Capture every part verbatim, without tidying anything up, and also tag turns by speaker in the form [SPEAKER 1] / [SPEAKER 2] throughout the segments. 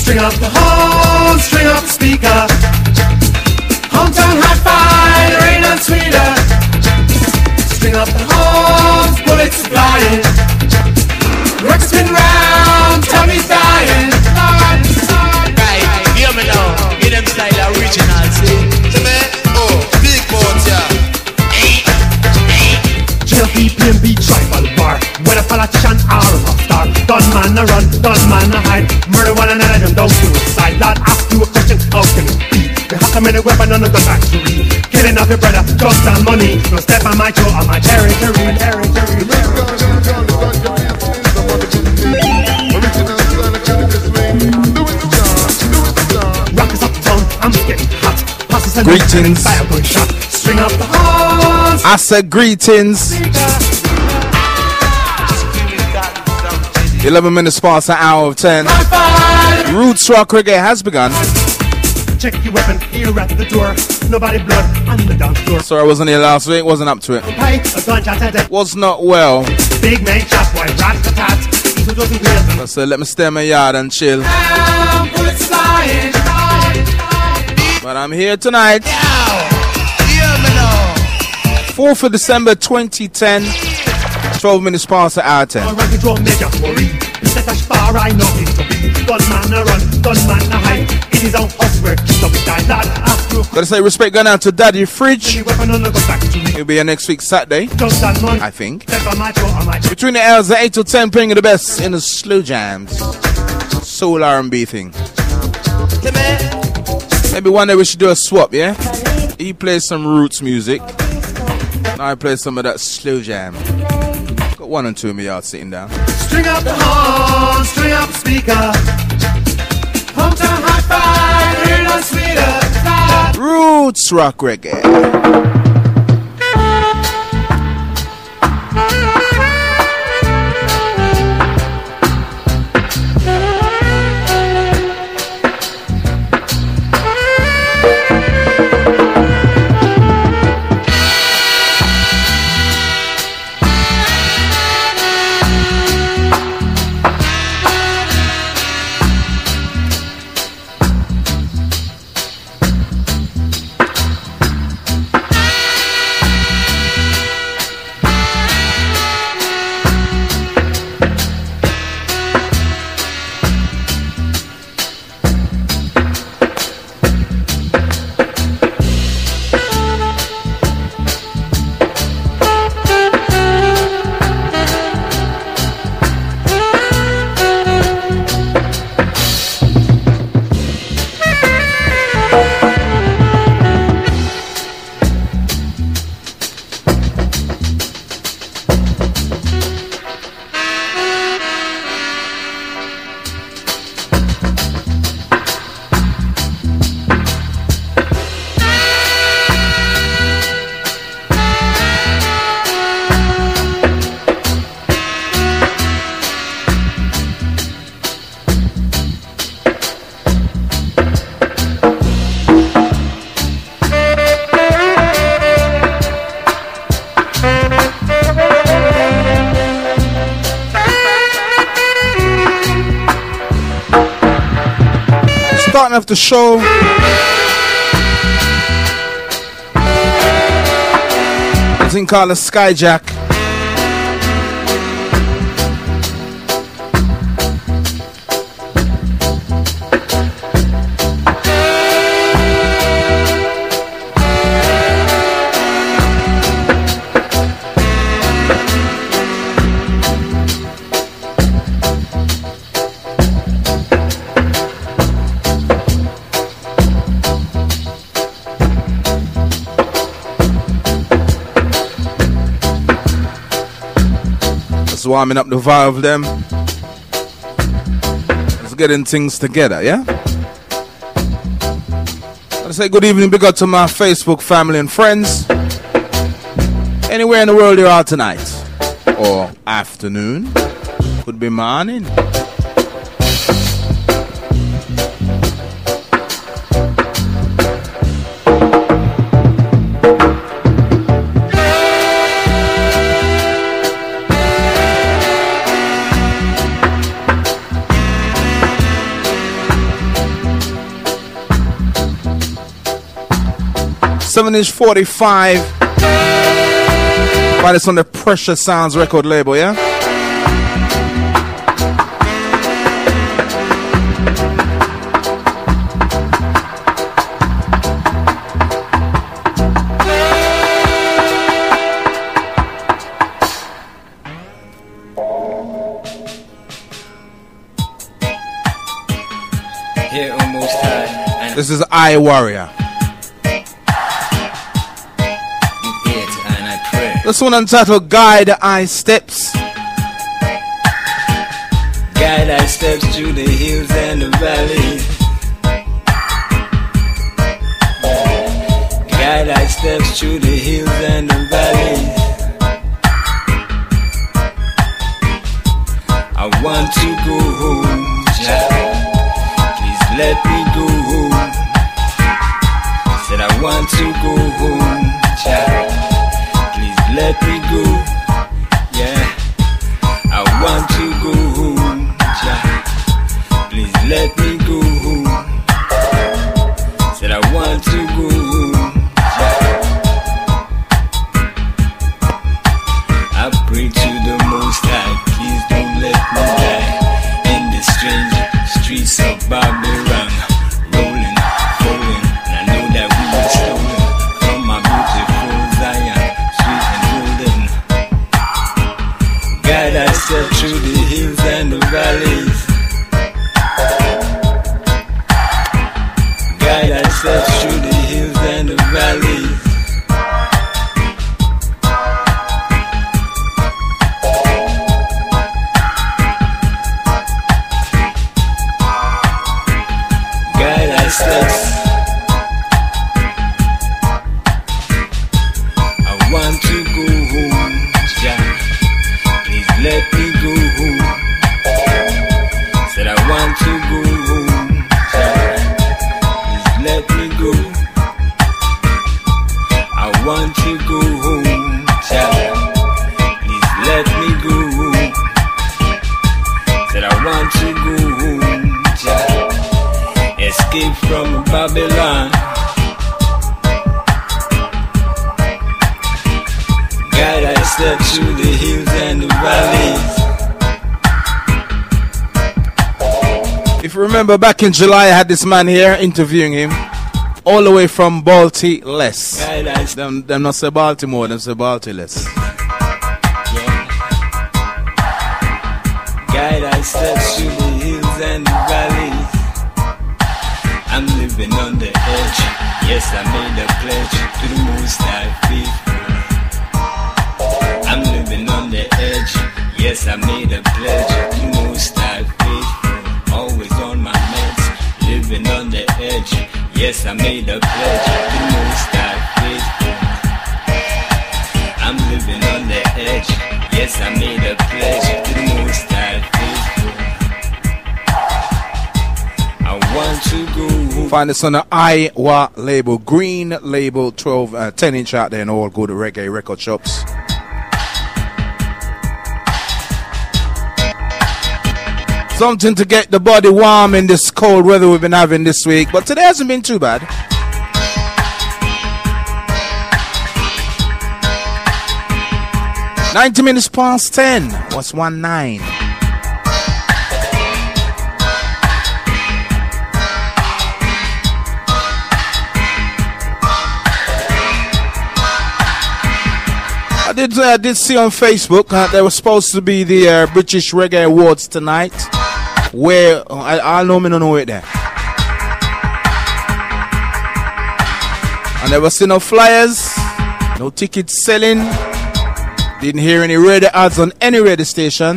[SPEAKER 1] String up the horn, string up the speaker. Hometown hi-fi, there ain't none sweeter. String up the horns, bullets flying. Records spin round, Tommy's dying.
[SPEAKER 2] Right, hear me now. Hear them style original, see? See me? Oh, big boats, yeah.
[SPEAKER 1] G L P, P M B, tribal war. Whether politician or a rock star. Gunman a run, gunman a hide. Murder one another, them don't suicide. Lord, ask you a question, how can it be? You have to make a weapon on the gun factory. Killing off your brother, drugs and money. No step on my toe, on my territory, territory. Rock is up down, I'm getting hot.
[SPEAKER 3] Greetings.
[SPEAKER 1] String up the horns.
[SPEAKER 3] I said greetings. eleven minutes past an hour of ten. Roots Rock Reggae has begun.
[SPEAKER 1] Check your weapon here at the door. Nobody blood on the dance floor.
[SPEAKER 3] Sorry I wasn't here last week, wasn't up to it. Was not well.
[SPEAKER 1] Big man chop white rat the tat.
[SPEAKER 3] I said let me stay in my yard and chill. But I'm here tonight. fourth of December twenty ten. twelve minutes past the hour ten. Gotta say respect going out to Daddy Fridge. He'll be here next week Saturday, I think. Between the hours of eight to ten, playing the best in the slow jams, soul R and B thing. Maybe one day we should do a swap, yeah? He plays some roots music, now I play some of that slow jam. Got one and two of me out sitting down.
[SPEAKER 1] String up the horn, string up the speaker. Hometown hi-fi, hear no sweeter.
[SPEAKER 3] Roots Rock Reggae. Starting off the show, a thing called a Skyjack. Warming up the valve them. Let's getting things together, yeah? I say good evening, big up to my Facebook family and friends. Anywhere in the world you are tonight. Or afternoon. Could be morning. seven inch forty-five. Find this on the Pressure Sounds record label, yeah? This is I Warrior. This one entitled Guide I Steps.
[SPEAKER 4] Guide I steps through the hills and the valleys. Guide I steps through the hills and the valleys. I want to go home, child. Please let me go home. Said I want to go home, child. Please let me go. Yeah, I want to go home, child. Please let me go home. Said I want to go home, child. I pray to the Most High, please don't let me die in the strange streets of Babylon. Rolling, falling, and I know that we were stolen from my beautiful Zion, sweet and golden. Guide I step through the hills and the valleys. Guide I step through the hills and the valleys. Guide I steps. I want to go home, Jah. Please let me go home. Said I want to go home, Jah. Please let me go. I want to go home, Jah. Please let me go home. Said I want to go home, Jah. Escape from Babylon. Guide I step through the hills and the valleys.
[SPEAKER 3] If you remember back in July, I had this man here interviewing him all the way from Balti Less.
[SPEAKER 4] Guide I
[SPEAKER 3] Them, them not say Baltimore, them say Balti Less.
[SPEAKER 4] yeah. Guide I step through the hills and the valleys. I'm living on the edge. Yes, I made a pledge to the Most High faithful. I'm living on the edge. Yes, I made a pledge to the Most High faithful. Always on my meds. Living on the edge. Yes, I made a pledge to the Most High faithful. I'm living on the edge. Yes, I made a pledge to the Most High faithful. I want to go home.
[SPEAKER 3] Find this on the I W A label, green label, twelve, uh, ten inch out there in all good reggae record shops. Something to get the body warm in this cold weather we've been having this week, but today hasn't been too bad. ninety minutes past ten. What's one nine? I did, uh, did see on Facebook uh, there was supposed to be the uh, British Reggae Awards tonight. Where uh, I, I know me don't know it there. I never see no flyers, no tickets selling. Didn't hear any radio ads on any radio station.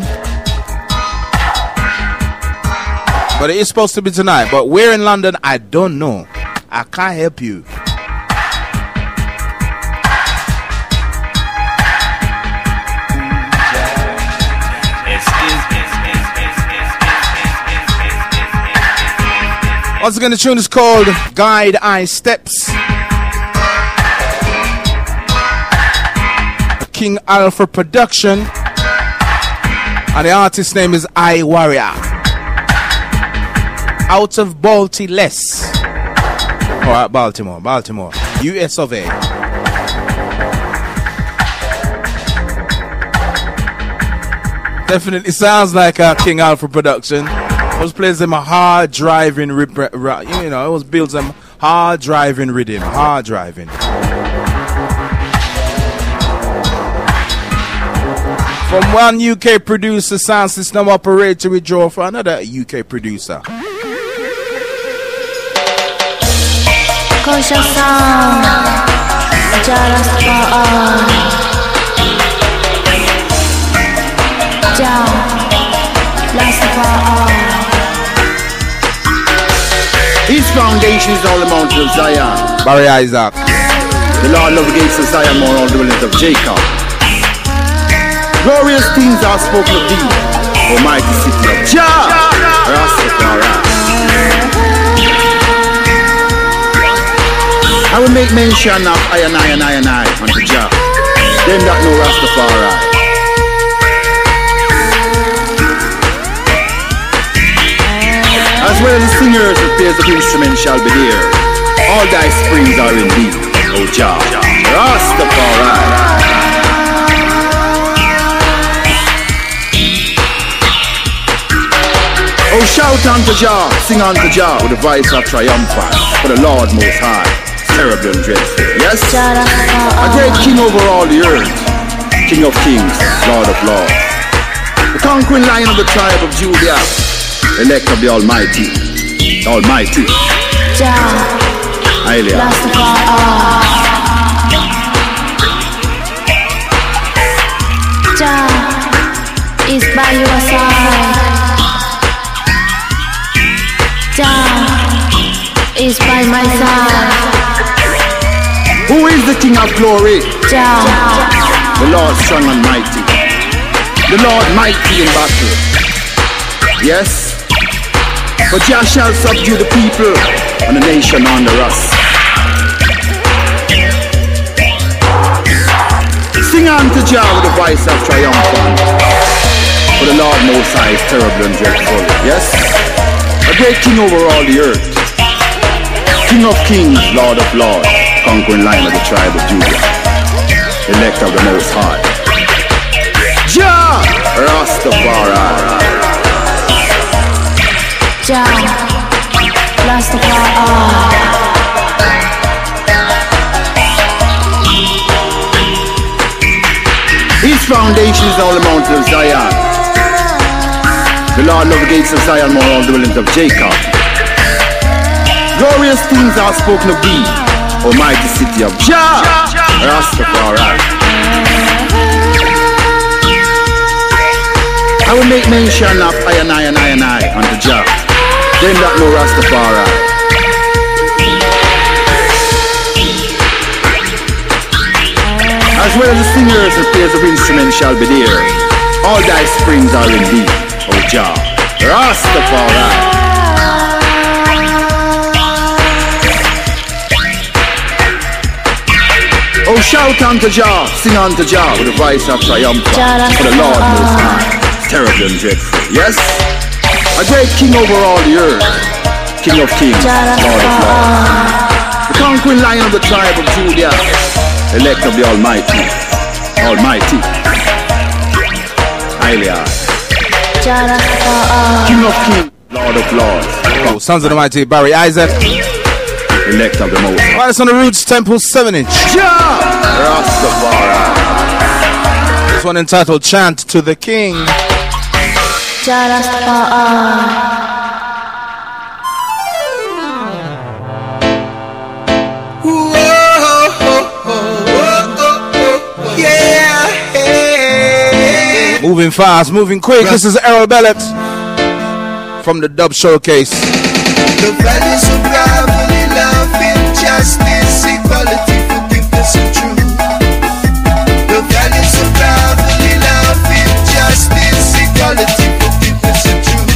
[SPEAKER 3] But it is supposed to be tonight. But where in London, I don't know. I can't help you. Once again, the tune is called Guide I Steps. King Alpha production. And the artist's name is I Warrior. Out of Balti Less. Alright, Baltimore, Baltimore. U S of A. Definitely sounds like a King Alpha production. It was plays them a hard driving, rip, you know, it was builds them hard driving rhythm, hard driving. From one U K producer, sound system operator, we draw for another U K producer.
[SPEAKER 5] Kosher sound, just for all. Jah, last for all.
[SPEAKER 6] His foundation is all the mountains of Zion.
[SPEAKER 3] Barry Isaac.
[SPEAKER 6] The Lord love the gates of Zion, more all the dwellings of Jacob. Glorious things are spoken of thee, Almighty city of Jah, Rastafari. I will make mention of I and I and I and I unto Jah, them that know Rastafari. As well as the singers and players of instruments shall be there. All thy springs are in thee, O Jah, Rastafari. Oh, shout unto Jah, sing unto Jah with a voice of triumphant, for the Lord Most High, terrible and dreadful. Yes, a great King over all the earth, King of kings, Lord of lords, the conquering Lion of the tribe of Judah, elect of the Almighty, the Almighty.
[SPEAKER 5] Jah, Jah is by your side. Jah is by my side.
[SPEAKER 6] Who is the King of glory?
[SPEAKER 5] Jah,
[SPEAKER 6] the Lord strong and mighty, the Lord mighty in battle. Yes, but Jah shall subdue the people and the nation under us. Sing unto Jah with a voice of triumphant, for the Lord Most High is terrible and dreadful. Yes, a great King over all the earth, King of kings, Lord of lords, conquering Lion of the tribe of Judah, elect of the Most High, Jah Rastafari.
[SPEAKER 5] Jah Rastafari.
[SPEAKER 6] His foundation is all the mountains of Zion. The Lord love the gates of Zion, more all the dwellings of Jacob. Glorious things are spoken of thee, Almighty city of Jah, Rastafari. I will make mention of I and I and I and I unto Jah, them that know Rastafari. As well as the singers and players of instruments shall be there. All thy springs are in thee, O Jah, Rastafari. Oh, shout unto Jah, sing unto Jah with a voice of triumph, for the Lord Most High, terrible and dreadful. Yes, a great King over all the earth, King of kings, Lord of lords, the conquering Lion of the tribe of Judah, elect of the Almighty, Almighty, highly high, King of kings, Lord of lords.
[SPEAKER 3] Oh, Sons of the Mighty, Barry Isaac,
[SPEAKER 6] elect of the Most High.
[SPEAKER 3] Right, it's on the Roots Temple seven inch.
[SPEAKER 6] Jah Rastafari.
[SPEAKER 3] This one entitled Chant to the King.
[SPEAKER 5] Jah Rastafari.
[SPEAKER 3] Moving fast, moving quick. This is Errol Bellet from the Dub Showcase.
[SPEAKER 7] The values of brotherly love, injustice, equality, forgiveness and truth. The values of brotherly love, injustice, equality, forgiveness and truth.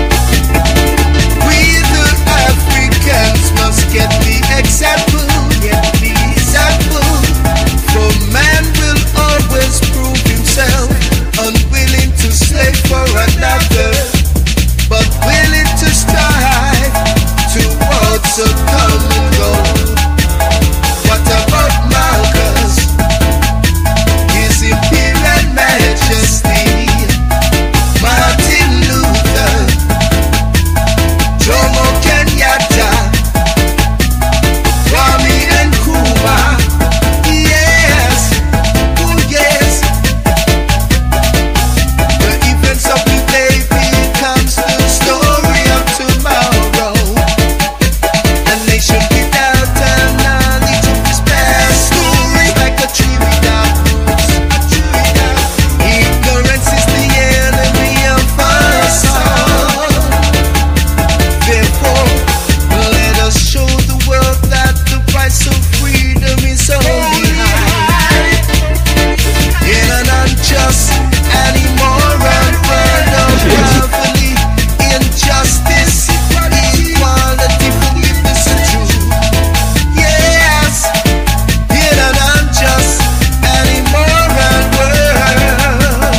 [SPEAKER 7] We the Africans must get the example, get the example. For man will always prove himself unwilling to slave for another, but willing to strive towards a common goal. What justice, equality, forgiveness and truth. Yes, in an unjust and immoral world.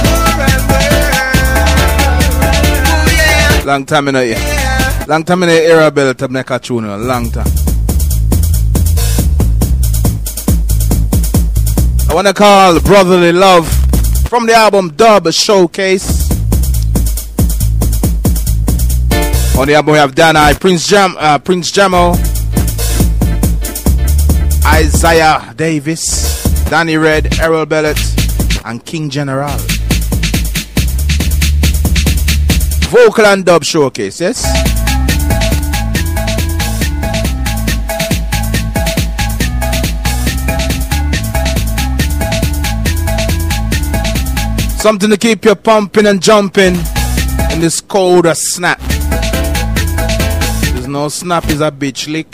[SPEAKER 7] Oh, yeah.
[SPEAKER 3] Long time in a year. Long time in the era belt to make a tune. Long time. I want to call Brotherly Love from the album Dub Showcase. On the album we have Danai, Prince Jam, uh, Prince Jamo, Isaiah Davis, Danny Red, Errol Bellet, and King General. Vocal and Dub Showcase, yes? Something to keep you pumping and jumping in this cold snap. There's no snap, is a bitch lick.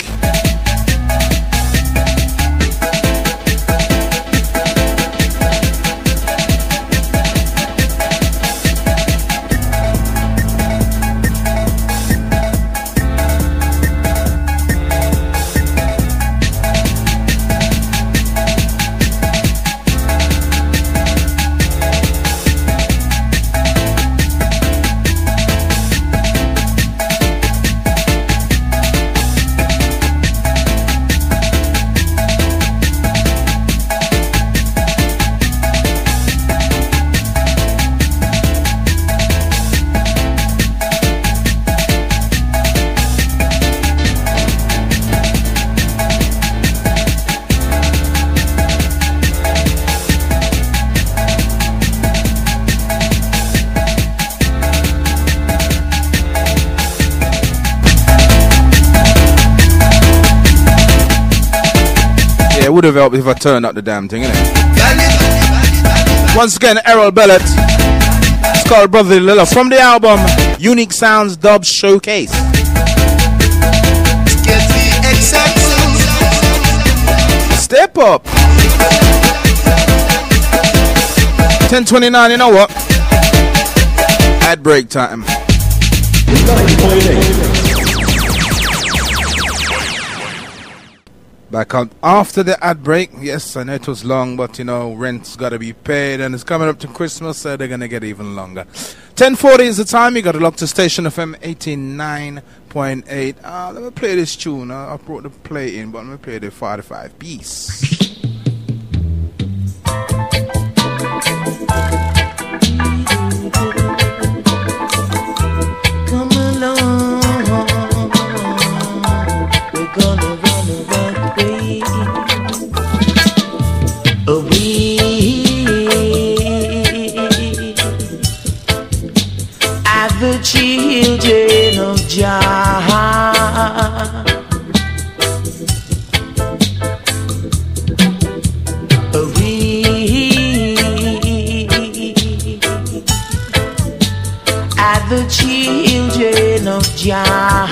[SPEAKER 3] Would have helped if I turned up the damn thing, innit? Once again, Errol Bellet. It's called Brotherly Love from the album Unique Sounds Dub Showcase. Step up. ten twenty-nine, you know what? Ad break time. Back on after the ad break. Yes, I know it was long, but you know, rent's got to be paid and it's coming up to Christmas, so they're going to get even longer. ten forty is the time. You got to lock to Station F M eighty-nine point eight. Uh, let me play this tune. Uh, I brought the play in, but let me play the forty-five piece.
[SPEAKER 8] Come along, we're gonna away at the children of Jah, away at the children of Jah.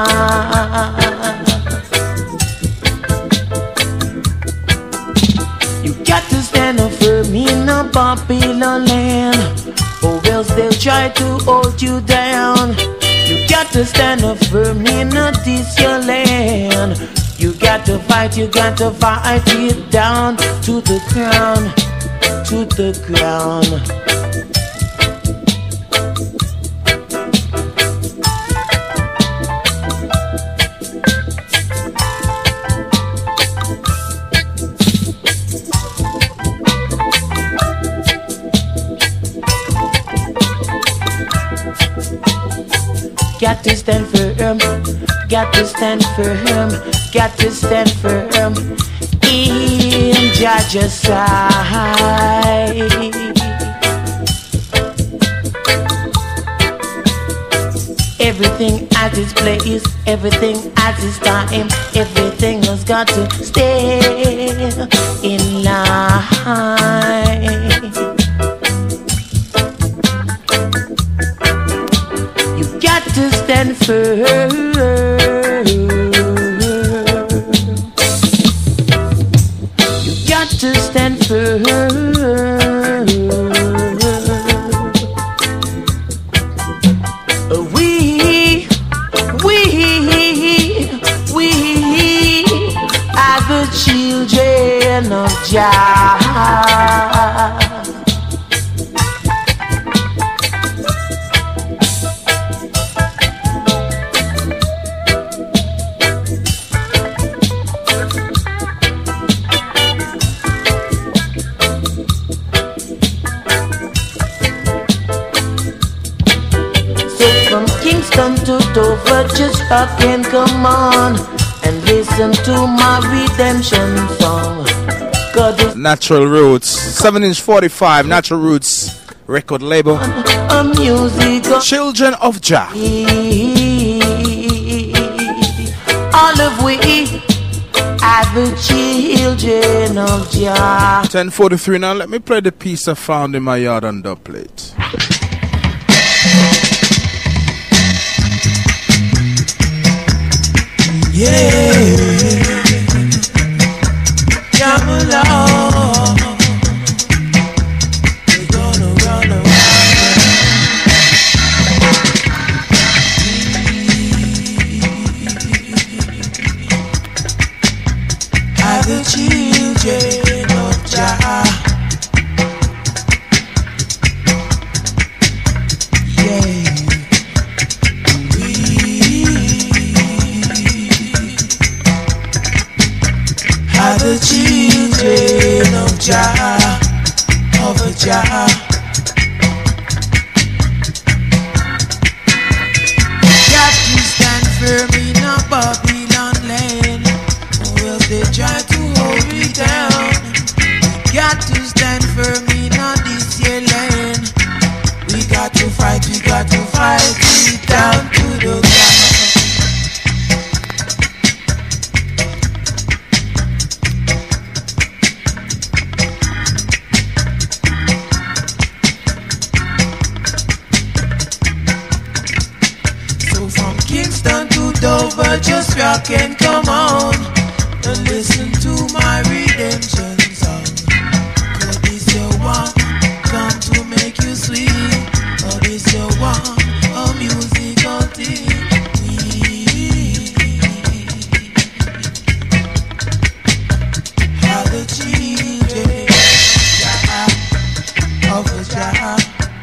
[SPEAKER 8] Got to stand up firm in a Babylon land, or else they'll try to hold you down. You got to stand up firm in a this your land. You got to fight, you got to fight it down to the ground, to the ground. Got to stand firm, got to stand firm, got to stand firm in Jah's side. Everything at its place, everything at its time, everything has got to stay in line. Got to stand firm. You got to stand firm. We Jah. Kingston to Dover, just rock and come on and listen to my redemption song. God,
[SPEAKER 3] Natural Roots, seven inch forty-five, Natural Roots record label.
[SPEAKER 8] a music
[SPEAKER 3] Children of Jah.
[SPEAKER 8] All of we are the children of Jah.
[SPEAKER 3] ten forty-three now, let me play the piece I found in my yard on dub plate.
[SPEAKER 8] Yeah, come along. We're gonna run around. Are the children of Jah. The children of Jah, of Jah. Got to stand firm in a Babylon land, or else they try to hold me down. Got to stand firm in a this here land. We got to fight, we got to fight it down to the ground. Dover, just rock and come on and listen to my redemption song. Cause this your one come to make you sweet. Cause this your one a musical thing. We are the children of Jah.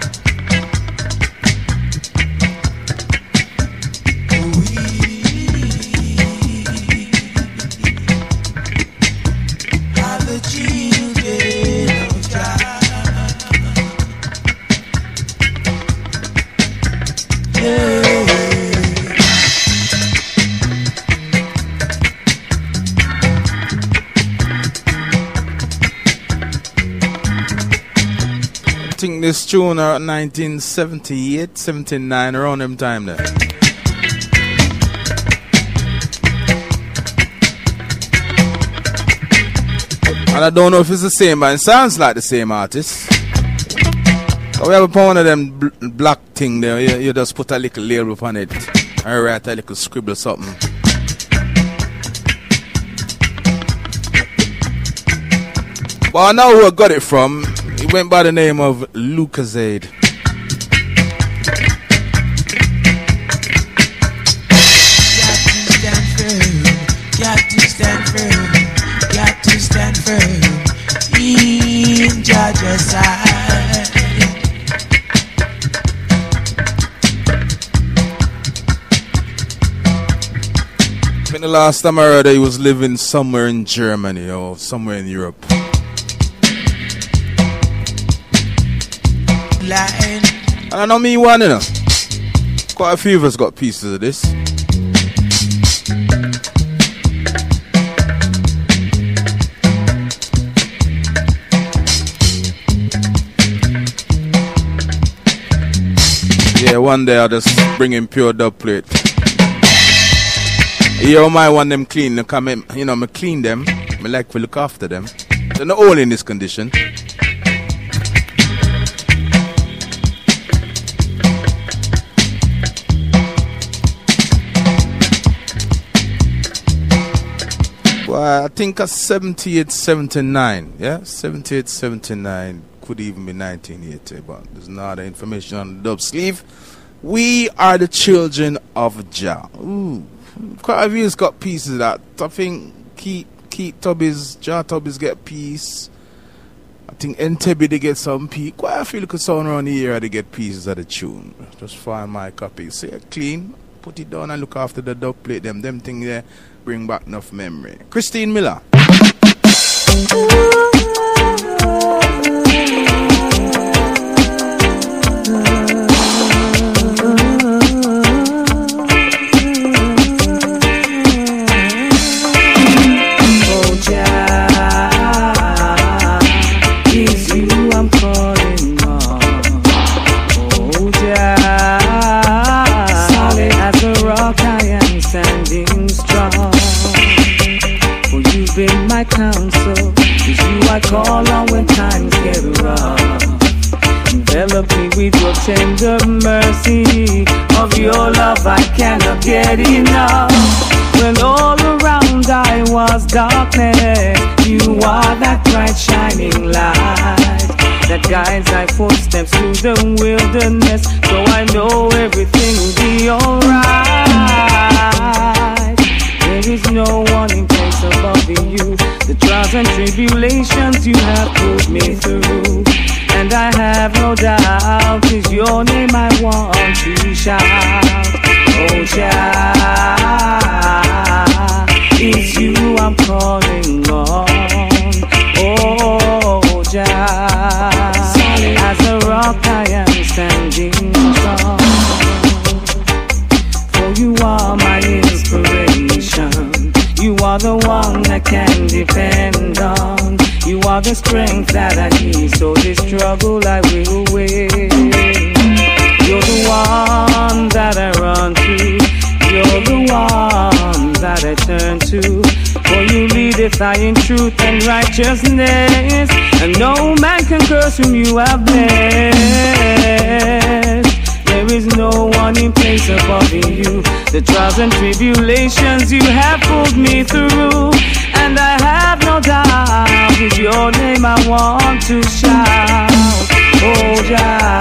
[SPEAKER 3] I think this tune around nineteen seventy-eight, seventy-nine, around them time there. And I don't know if it's the same, but it sounds like the same artist. But we have one of them bl black thing there. You, you just put a little label upon it and write a little scribble something. But I know who I got it from. He went by the name of Lucozade.
[SPEAKER 8] Got to stand firm, got to stand firm in Jah's side.
[SPEAKER 3] I think the last time I heard he was living somewhere in Germany or somewhere in Europe. And I know me one, you know. Quite a few of us got pieces of this. Yeah, one day I'll just bring in pure dub plate. You don't mind want them clean, come in, you know, me clean them. Me like to look after them. They're not all in this condition. Well, I think a seventy-eight, seventy-nine, yeah, seventy-eight, seventy-nine, could even be nineteen eighty, but there's no other information on the dub sleeve. We are the children of Jah. Ooh, quite a few has got pieces of that. I think keep Keith Tubbies, Jar Tubbies get peace. I think Entebbe they get some peace. Quite a few little sound around here they get pieces of the tune. Just find my copy. So you clean, put it down and look after the dub plate. Them them thing there bring back enough memory. Christine Miller.
[SPEAKER 8] Counsel is you I call on when times get rough. Envelop me with your tender mercy. Of your love I cannot get enough. When all around I was darkness, you are that bright shining light that guides my footsteps through the wilderness. So I know everything will be alright. There is no one in place above you. The trials and tribulations you have put me through, and I have no doubt it's your name I want to shout. Oh Jah, it's you I'm calling on. Oh Jah, as a rock I am standing strong. For you are my inspiration. You are the one I can depend on. You are the strength that I need, so this struggle I will win. You're the one that I run to. You're the one that I turn to. For you leadeth I in truth and righteousness, and no man can curse whom you have blessed. There is no one in place above you. The trials and tribulations you have pulled me through, and I have no doubt it's your name I want to shout. Oh Jah,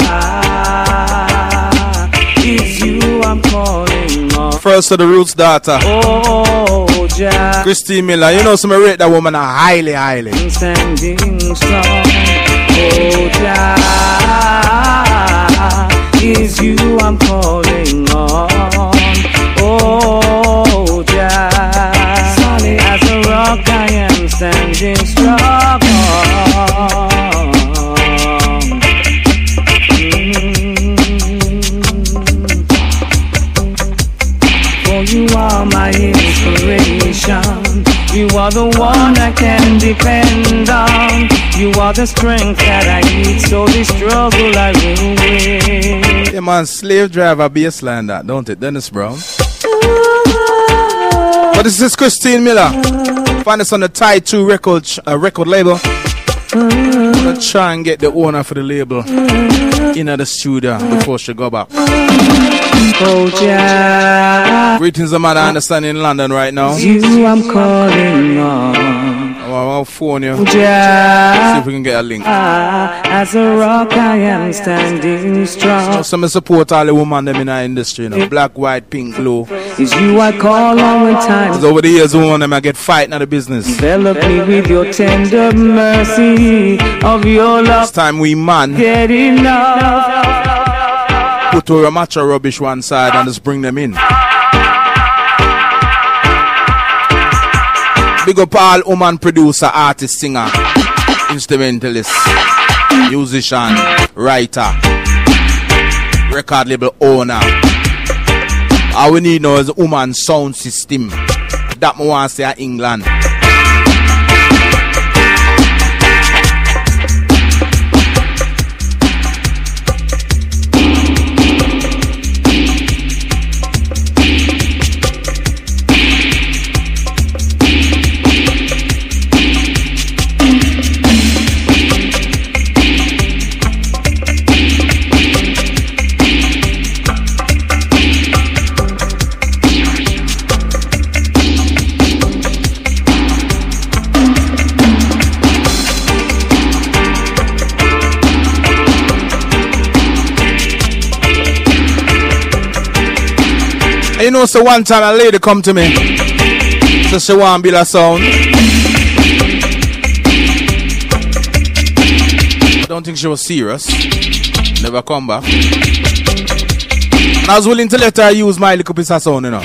[SPEAKER 8] it's you I'm calling on.
[SPEAKER 3] First of the Roots daughter,
[SPEAKER 8] oh Jah,
[SPEAKER 3] Christine Miller. You know some rate that woman are highly, highly.
[SPEAKER 8] Standing strong. Oh Jah, is you I'm calling on. Oh Jah, solid as a rock I am standing strong. Mm-hmm. For you are my inspiration. You are the one I can depend on. You are the strength that I need, so this struggle I will win.
[SPEAKER 3] Yeah man, Slave Driver bassline that, don't it, Dennis Brown? But this is Christine Miller. Find us on the Tide two record uh, record label. I'm gonna try and get the owner for the label in the studio before she go back.
[SPEAKER 8] Oh Jah,
[SPEAKER 3] greetings to man I understand in London right now.
[SPEAKER 8] You I'm calling on.
[SPEAKER 3] I'll phone you.
[SPEAKER 8] Jah,
[SPEAKER 3] see if we can get a link.
[SPEAKER 8] As a rock I am standing strong.
[SPEAKER 3] So some support all the women them in our industry, you know. Black, white, pink, blue.
[SPEAKER 8] It's you I call on when times.
[SPEAKER 3] Over the years, one of them I get fighting at the business.
[SPEAKER 8] Envelop me with your tender mercy. Of your love,
[SPEAKER 3] it's time we man
[SPEAKER 8] get enough.
[SPEAKER 3] Put our macho rubbish one side and just bring them in. Big up all woman producer, artist, singer, instrumentalist, musician, writer, record label owner. All we need now is a woman sound system. That me want to say in England. You know, so one time a lady come to me, so she want to build a sound. don't think she was serious. Never come back. And I was willing to let her use my little piece of sound, you know.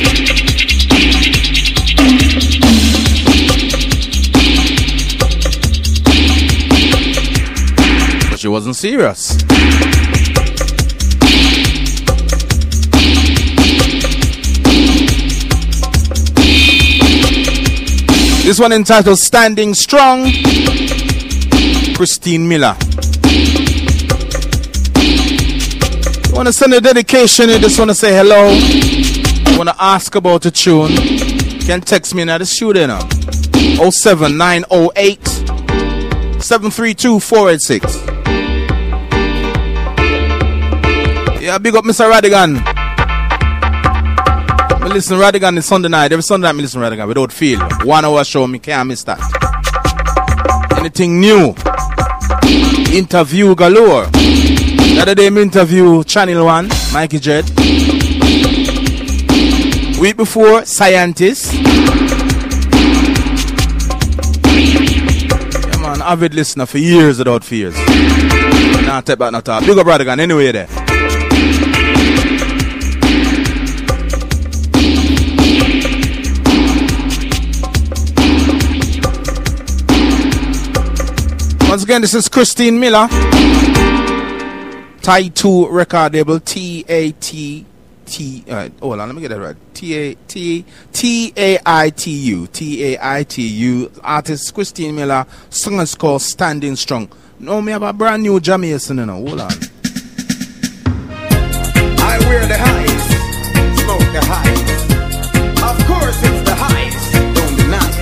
[SPEAKER 3] But she wasn't serious. This one entitled Standing Strong, Christine Miller. I want to send a dedication. I just want to say hello. I want to ask about a tune. You can text me now. The studio now. oh seven nine oh eight, seven three two, four eight six. Yeah, big up Mister Radigan. I listen to Radigan this Sunday night. Every Sunday night I listen to Radigan without fail. One hour show, me can't miss that. Anything new? Interview galore. The other day I interview Channel One, Mikey Jed. Week before, Scientist. Yeah man, avid listener for years without fears. Nah, take back, not talk. Big up Radigan anyway there. Once again, this is Christine Miller. Tie two record label, T A T T. Uh, hold on, let me get that right. T A T T A I T U. T A I T U. Artist Christine Miller. Song is called Standing Strong. No, me have a brand new Jamaican, you know. Hold on.
[SPEAKER 9] I wear the highs, smoke the highs. Of course, it's the highs. Don't deny it.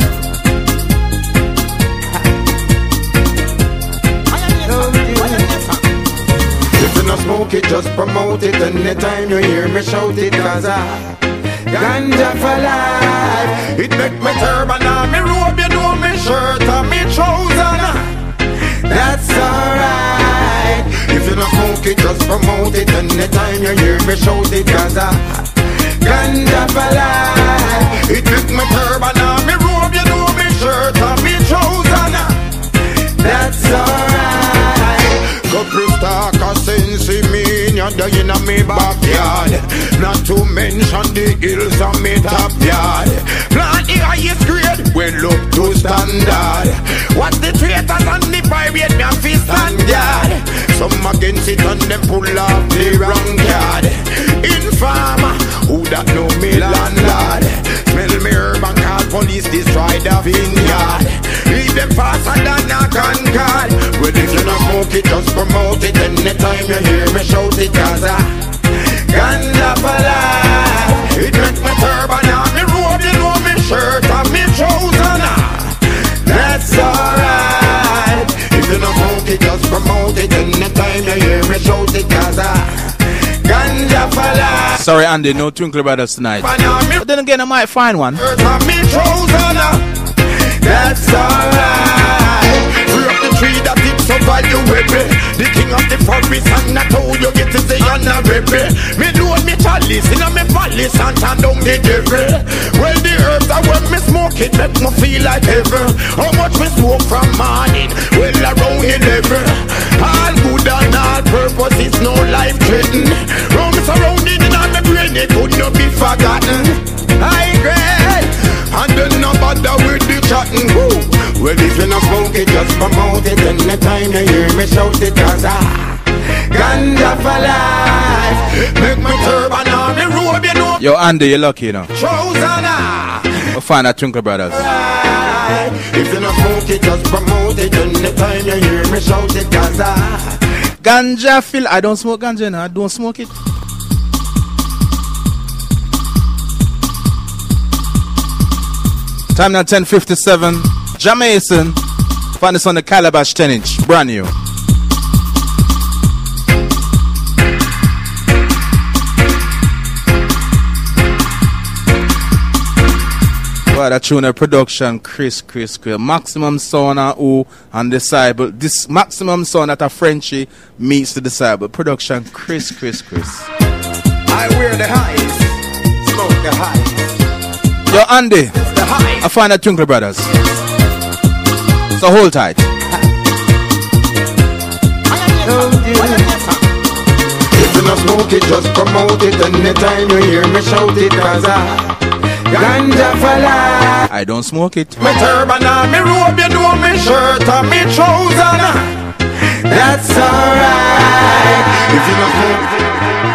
[SPEAKER 9] No smoke it, just promote it. Anytime you hear me shout it, cause I ganja for life. It make me turban on me robe, you know me shirt and me trousers. That's alright. If you don't smoke it, just promote it. Anytime you hear me shout it, cause I ganja for life. It make me turban on me robe, you know me shirt and me trousers. That's alright. Couple talk a sense in me, you're dying in me backyard. Not to mention the hills on me top yard. Plant the highest grade, well up to standard. What's the traitors and the pirate, me a fist and guard. Some against it and them pull off the wrong card. Informer, who that know me landlord. Smell me herb and call police, destroy the vineyard. Leave them faster than a concord. Well if you not smoke it, just promote it. Anytime you hear me shout it, cause I ganja for life. It make me turban on me robe, you know me shirt and me trousers. That's alright. If you not smoke it, just promote it. Anytime you hear me shout it, cause I ganja for life.
[SPEAKER 3] Sorry Andy, no Twinkle Brothers tonight. But then again I might find one.
[SPEAKER 9] That's alright. Free up the tree that it's so valuable. The king of the forest and I told you it is the honorable. Me load me chalice in a me palace and turn down the devil. Well the herbs that when me smoke it make me feel like heaven. How much me smoke from morning? Well around eleven. All good and all purpose is no life threatening. Round me surrounding in all my brain it could not be forgotten. I agree. And then no bother with the chatting. Woo. Well if you not smoke it, just promote it. Anytime you hear me shout it, cause I ganja for life. Make me turban on me robe, you know.
[SPEAKER 3] Yo Andy, you're lucky, you know.
[SPEAKER 9] Trousers.
[SPEAKER 3] We'll find that Twinkle Brothers.
[SPEAKER 9] If you not smoke it, just promote it. Anytime you hear me shout it, cause I
[SPEAKER 3] ganja feel. I don't smoke ganja, no. I don't smoke it. Time now ten fifty-seven. Jamaican. Find this on the Calabash ten inch. Brand new. Well, that tune of production, Chris, Chris, Chris. Maximum Sound and who and Disciple. This Maximum Sound that a Frenchie meets the Disciple. Production, Chris, Chris, Chris.
[SPEAKER 9] I wear the highs, smoke the highs.
[SPEAKER 3] Yo, Andy. I find that Twinkle Brothers. So hold tight.
[SPEAKER 8] told you.
[SPEAKER 9] If you not smoke it, just promote it. Anytime you hear me shout it, cause I ganja for life.
[SPEAKER 3] I don't smoke it.
[SPEAKER 9] My turban and me robe, you know me shirt and me trousers. That's alright. If you not smoke it.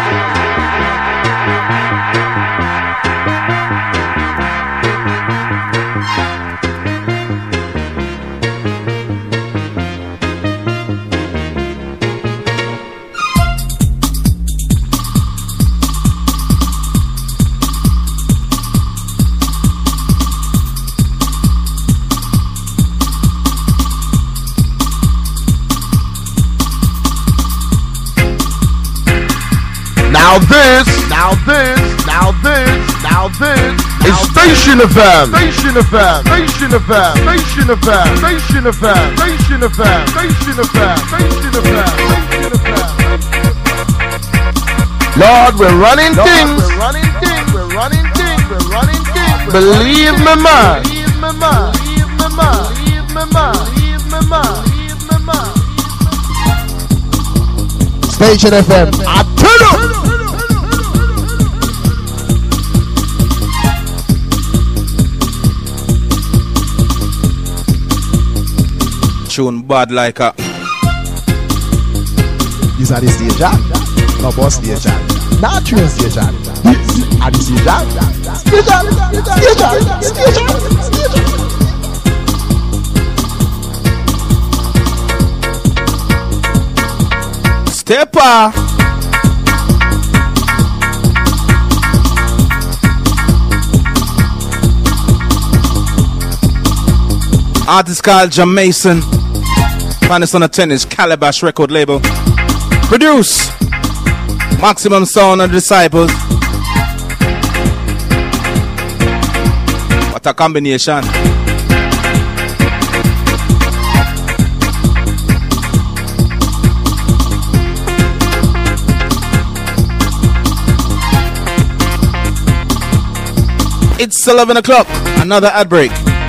[SPEAKER 10] Now this, now this, now this, now this is Station F M. Station F M. Station F M. Station F M. Station F M. Station F M. Station F M. Station F M. Lord, we're running things. We're running things. We're running things. We're running things. Believe me, man. Believe me, man. Believe me, man. Believe me, man. Believe me, man. Believe me, man. Station F M. I tell you.
[SPEAKER 3] Tune bad like a.
[SPEAKER 10] These are the station. No boss station. Not train station. These are the station. Station. Station. Station.
[SPEAKER 3] Stepper. Artist called Jamason. Find us on the tennis Calabash record label. Produce Maximum Sound and Disciples. What a combination. It's eleven o'clock. Another ad break.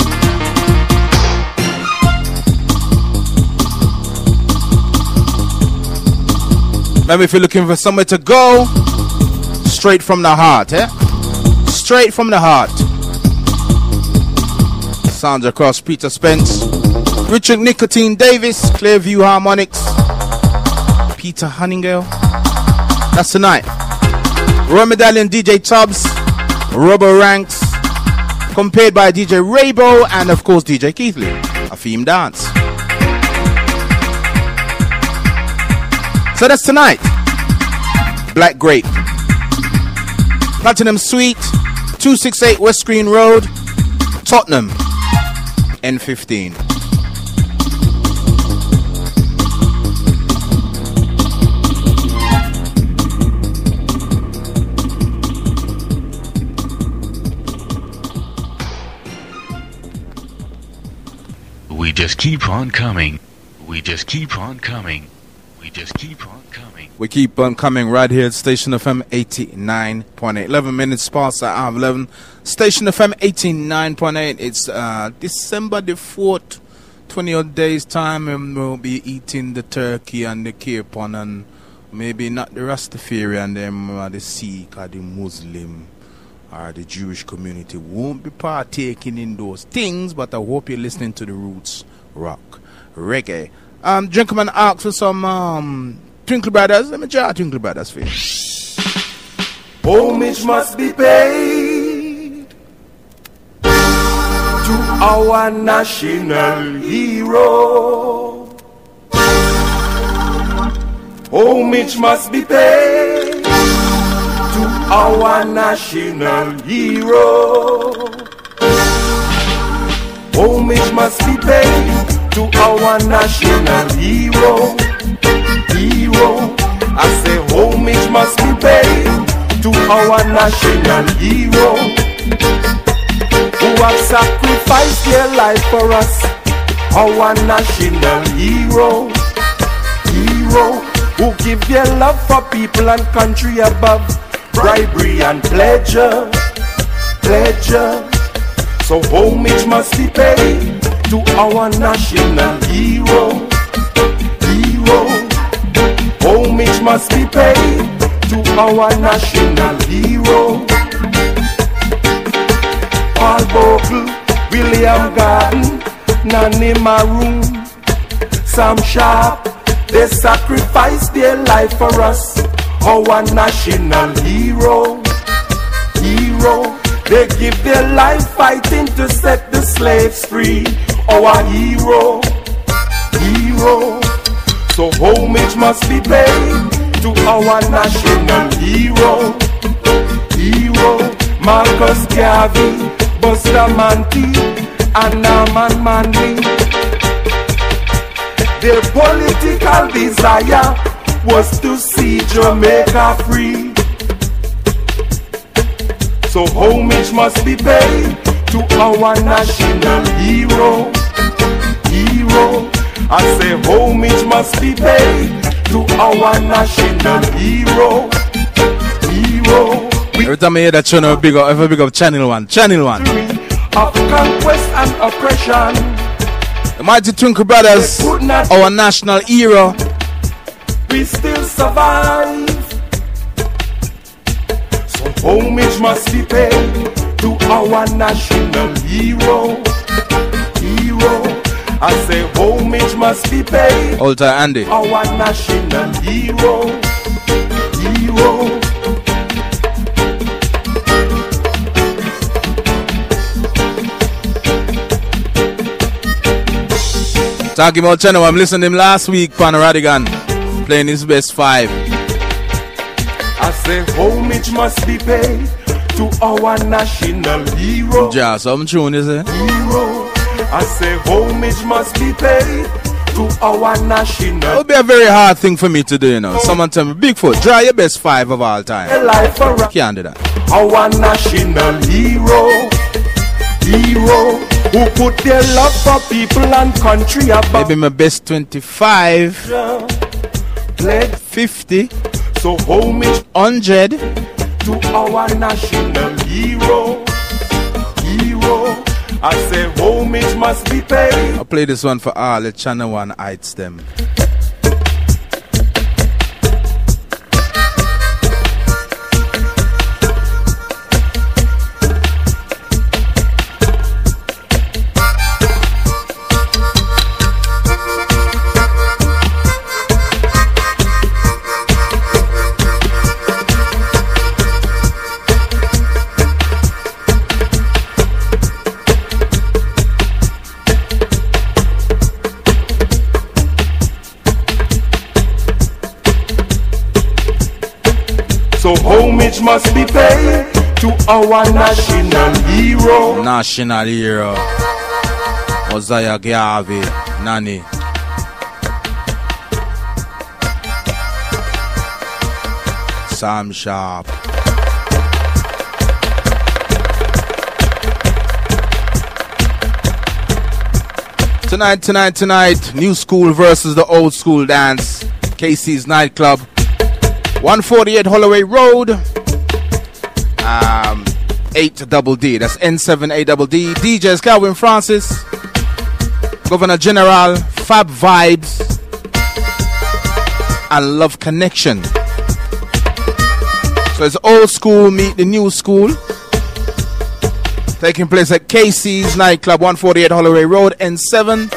[SPEAKER 3] Maybe if you're looking for somewhere to go, straight from the heart, eh? Straight from the heart. Sounds across Peter Spence, Richard Nicotine Davis, Clearview Harmonics, Peter Huntingale. That's tonight. Roy Medallion, D J Tubbs, Robo Ranks, compared by D J Raybo, and of course D J Keithley, a theme dance. So that's tonight. Black Grape, Platinum Suite, two sixty-eight West Green Road, Tottenham, N fifteen.
[SPEAKER 11] We just keep on coming. We just keep on coming. We just keep on coming.
[SPEAKER 3] We keep on coming right here at Station F M eighty-nine point eight. eleven minutes past the hour of eleven. Station F M eighty-nine point eight. It's uh, December the fourth. twenty odd days time, and we'll be eating the turkey and the capon, and maybe not the Rastafari and them, or the Sikh or the Muslim or the Jewish community won't be partaking in those things, but I hope you're listening to the roots rock reggae. Um, Gentleman asked for some um, Twinkle Brothers. Let me try Twinkle Brothers for you.
[SPEAKER 7] Homage must be paid to our national hero. Homage must be paid to our national hero. Homage must be paid to our national hero, hero. I say homage must be paid to our national hero, who have sacrificed their life for us. Our national hero, hero, who give their love for people and country above bribery and pleasure, pleasure. So homage must be paid to our national hero, hero.
[SPEAKER 12] homage must be paid to our national hero. Paul Bogle, William Garden, Nanny Maroon, Sam Sharp, they sacrificed their life for us. Our national hero, hero. They give their life fighting to set the slaves free. Our hero, hero. So homage must be paid to our national hero, hero. Marcus Garvey, Bustamante, and Norman Manley. Their political desire was to see Jamaica free. So homage must be paid to our national hero, hero. I say homage must be paid to our national hero, hero.
[SPEAKER 3] Every time I hear that channel, big up, every big up Channel One, Channel One.
[SPEAKER 12] Of conquest and oppression.
[SPEAKER 3] The mighty Twinkle Brothers, our national hero.
[SPEAKER 12] We still survive. So homage must be paid to our national hero, hero. I say homage must be paid.
[SPEAKER 3] Old time Andy.
[SPEAKER 12] Our national hero, hero.
[SPEAKER 3] Talking about Channel, I'm listening to him last week, Pan Radigan, playing his best five.
[SPEAKER 12] I say homage must be paid to our national hero.
[SPEAKER 3] Yeah, some tune, is it?
[SPEAKER 12] Hero. I say homage must be paid to our national.
[SPEAKER 3] It would be a very hard thing for me to do, you know. Someone tell me, Bigfoot, draw your best five of all time. Can't do that.
[SPEAKER 12] Our national hero, hero. Who put their love for people and country above.
[SPEAKER 3] Maybe my best twenty-five, fifty,
[SPEAKER 12] so homage
[SPEAKER 3] one hundred
[SPEAKER 12] to our national hero, hero. I say homage must be paid.
[SPEAKER 3] I'll play this one for all the Channel One heights them.
[SPEAKER 12] So homage must be paid to our national hero.
[SPEAKER 3] National hero. Mosiah Garvey, Nani. Sam Sharp. Tonight, tonight, tonight, new school versus the old school dance. Casey's nightclub. one forty-eight Holloway Road, um, eight double D. That's N seven A double D. D Js Calvin Francis, Governor General, Fab Vibes, and Love Connection. So it's old school meet the new school. Taking place at Casey's nightclub, one forty-eight Holloway Road, N seven.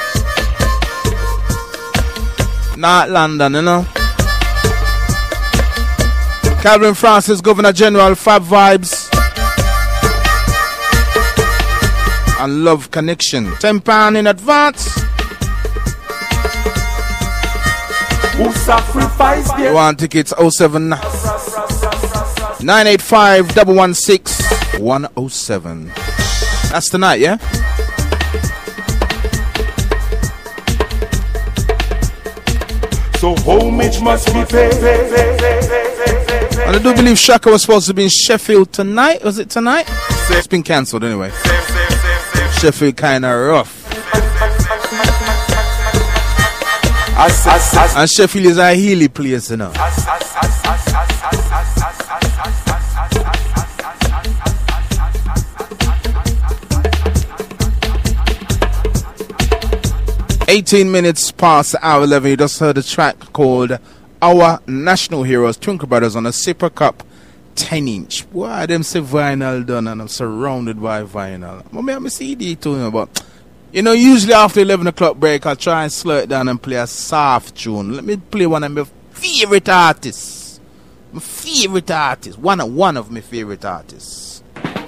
[SPEAKER 3] Not London, you know. Calvin Francis, Governor General, Fab Vibes, and Love Connection. ten pounds in advance.
[SPEAKER 12] Who sacrificed their...
[SPEAKER 3] You want tickets? oh seven nine eight five, one one six, one oh seven. That's tonight, yeah?
[SPEAKER 12] So homage must be paid.
[SPEAKER 3] And I do believe Shaka was supposed to be in Sheffield tonight. Was it tonight? It's been cancelled anyway. Sheffield kind of rough. And Sheffield is a hilly place, you know. eighteen minutes past the hour eleven. You just heard a track called our national heroes, Twinkle Brothers, on a Super Cup ten inch. Why them say vinyl done and I'm surrounded by vinyl? I mean, I'm a C D too, you know, but you know, usually after eleven o'clock break, I'll try and slow it down and play a soft tune. Let me play one of my favorite artists. My favorite artist. One of, one of my favorite artists.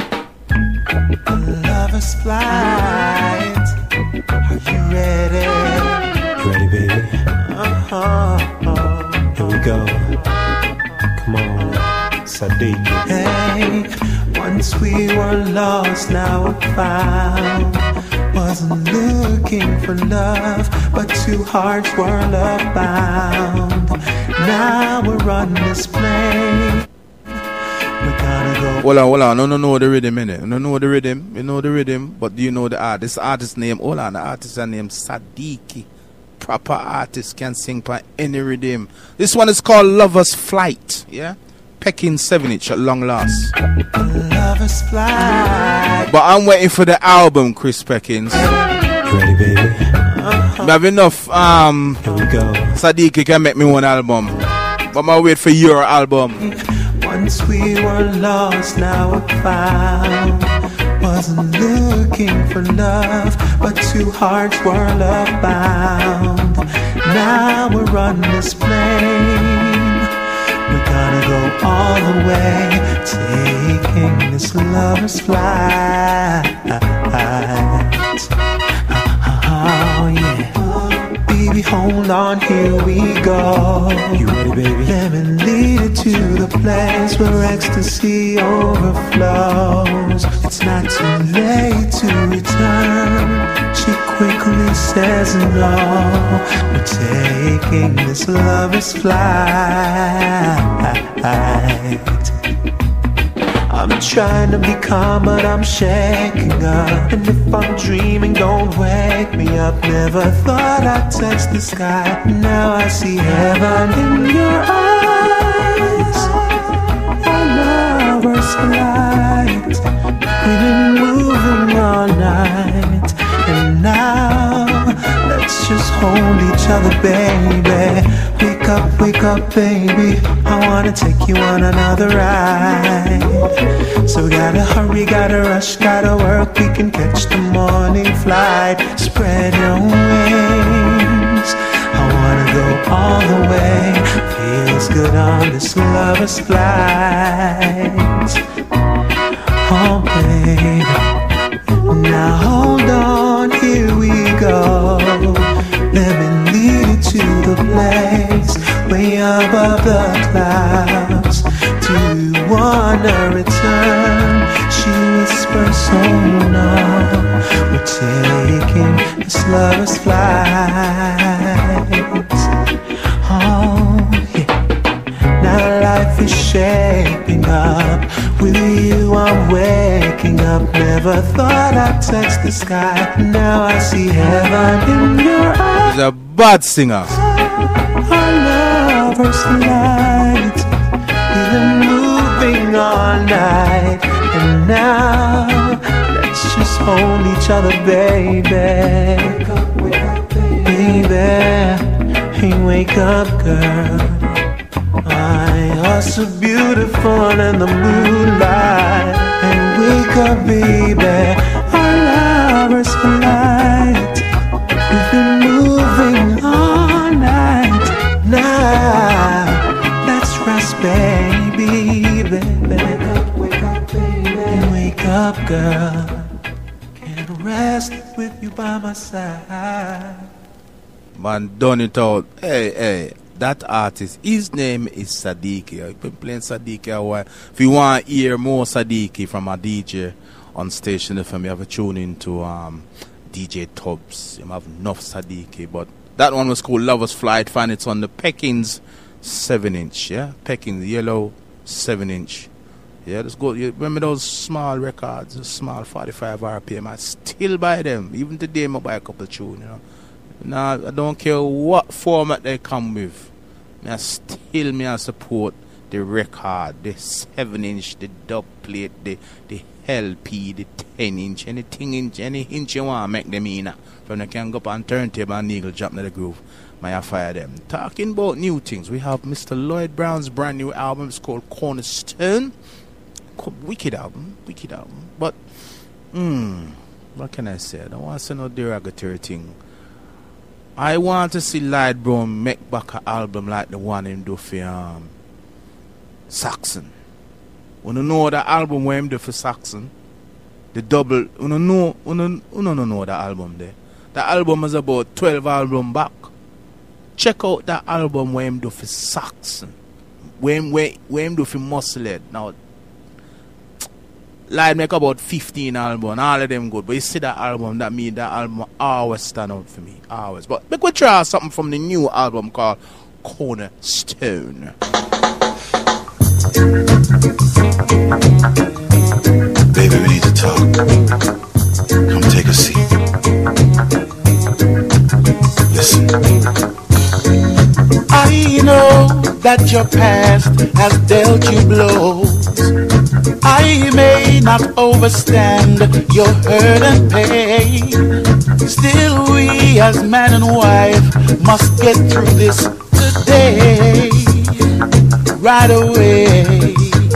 [SPEAKER 13] Lover's flight. Are you ready?
[SPEAKER 14] You ready, baby?
[SPEAKER 13] Uh-huh.
[SPEAKER 14] Here we go. Come on, Sadiq.
[SPEAKER 13] Hey, once we were lost, now we're found. Wasn't looking for love, but two hearts were love bound. Now we're on this plane. We're gonna go.
[SPEAKER 3] Hold on, hold on. No, no, no, the rhythm, innit? No, no, the rhythm. You know the rhythm, but do you know the artist? The artist name, hold on, the artist is named Sadiq. Proper artist can sing by any rhythm. This one is called Lover's Flight, yeah? Pecking seven inch at long last.
[SPEAKER 13] Lover's flight.
[SPEAKER 3] But I'm waiting for the album, Chris Peckins.
[SPEAKER 14] You ready, baby?
[SPEAKER 3] Uh-huh. I have enough. Um,
[SPEAKER 14] Here we go.
[SPEAKER 3] Sadiq can make me one album, but I wait for your album.
[SPEAKER 13] Once we were lost, now we're found. Wasn't looking for love, but two hearts were love bound. Now we're on this plane. We're gonna go all the way, taking this lover's flight. Oh yeah, baby, hold on, here we go.
[SPEAKER 14] You ready, baby?
[SPEAKER 13] Let me lead it to the place where ecstasy overflows. It's not too late to return. She quickly says no. We're taking this lover's flight. I'm trying to be calm, but I'm shaking up. And if I'm dreaming, don't wake me up. Never thought I'd touch the sky. Now I see heaven in your eyes. Our lover's flight. We've been moving all night, and now let's just hold each other, baby. Wake up, wake up, baby. I wanna take you on another ride. So we gotta hurry, gotta rush, gotta work. We can catch the morning flight. Spread your wings. I wanna go all the way. Feels good on this lover's flight. Oh, baby. Now hold on, here we go. Let me lead you to the place way above the clouds. Do you wanna return? She whispers, oh no. We're taking this lover's flight. Oh yeah. Now life is shaping up. With you I'm waking up. Never thought I'd touch the sky. Now I see heaven in your eyes.
[SPEAKER 3] He's a bad singer.
[SPEAKER 13] Our lover's light. We've been moving all night, and now let's just hold each other, baby. Baby, hey, wake up, girl. I are so beautiful in the moonlight. And wake up, baby. Our lover's flight. We've been moving all night. Now let's rest, baby, baby. Wake up, wake up, baby. Wake up, girl. Can't rest with you by my side.
[SPEAKER 3] Man, done it out. Hey, hey. That artist, his name is Sadiq. I've been playing Sadiq a while. If you want to hear more Sadiq from a D J on Station F M, you have to tune into um, D J Tubbs. You have enough Sadiq. But that one was called Lover's Flight. Find it on the Peckins seven inch. Yeah, Peckins yellow seven inch. Yeah, let's go. You remember those small records, those small forty-five R P M? I still buy them. Even today, I buy a couple of tunes. You know. Now, I don't care what format they come with. I still me I support the record, the seven inch, the dub plate, the, the L P, the ten inch, anything inch, any inch you want, make them in. From the can go up on turntable and eagle drop in the groove. May I fire them. Talking about new things, we have Mister Lloyd Brown's brand new album. It's called Cornerstone. Wicked album, wicked album. But, hmm, what can I say? I don't want to say no derogatory thing. I want to see Lloyd Brown make back an album like the one him do for um, Saxon. You know the album where him do for Saxon? The double, you know, you know, you know, know the album there. The album is about twelve album back. Check out that album where him do for Saxon. Where him, where, where him do for Musclehead. Now, Lloyd make about fifteen albums, all of them good. But you see that album, that means that album always stand out for me. Always. But make we try something from the new album called Cornerstone.
[SPEAKER 15] Baby, we need to talk. Come take a seat. Listen.
[SPEAKER 16] I know that your past has dealt you blows. I may not overstand your hurt and pain. Still we as man and wife must get through this today, right away.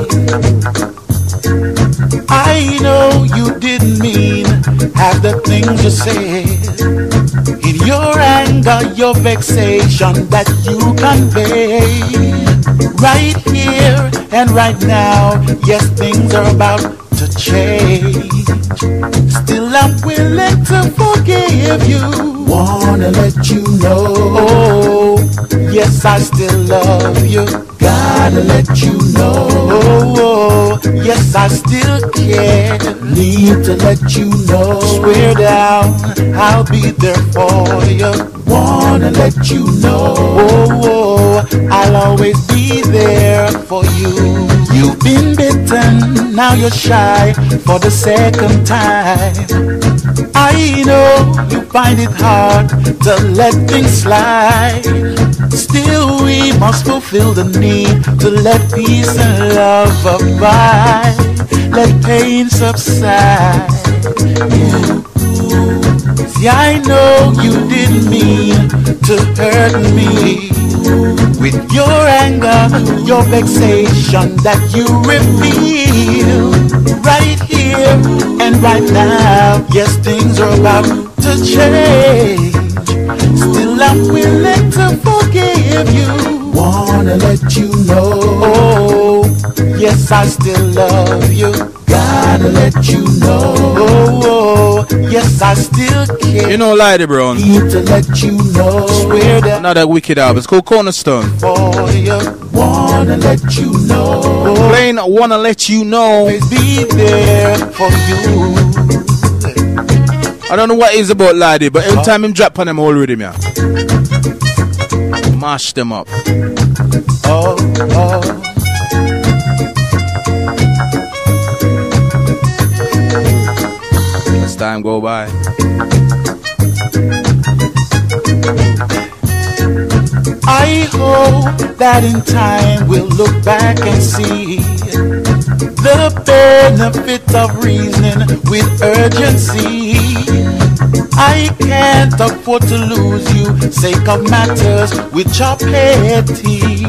[SPEAKER 16] I know you didn't mean half the things you said. In your anger, your vexation that you convey, right here and right now, yes, things are about to change. Still I'm willing to forgive you. Wanna let you know, oh, yes, I still love you. Gotta let you know, oh, yes, I still care. Need to let you know, swear down, I'll be there for you. Wanna let you know, oh, I'll always be there for you. You've been bitten, now you're shy for the second time. I know you find it hard to let things slide. Still we must fulfill the need to let peace and love abide. Let pain subside. See, I know you didn't mean to hurt me. With your anger, your vexation that you reveal, right here and right now, yes, things are about to change. Still I'm willing to forgive you. Wanna let you know, oh, yes, I still love you. Gotta let you know, oh, yes, I still care.
[SPEAKER 3] You know, Lady Brown.
[SPEAKER 16] Need to let you know, swear that
[SPEAKER 3] another wicked album. It's called Cornerstone.
[SPEAKER 16] For you, wanna let you know,
[SPEAKER 3] Plain wanna let you know.
[SPEAKER 16] Always be there for you.
[SPEAKER 3] I don't know what it's about, Lady, but every time him drop on them all rhythm, yeah, mash them up.
[SPEAKER 16] Oh, oh.
[SPEAKER 3] As time go by,
[SPEAKER 16] I hope that in time we'll look back and see the benefit of reasoning with urgency. I can't afford to lose you, sake of matters which are petty.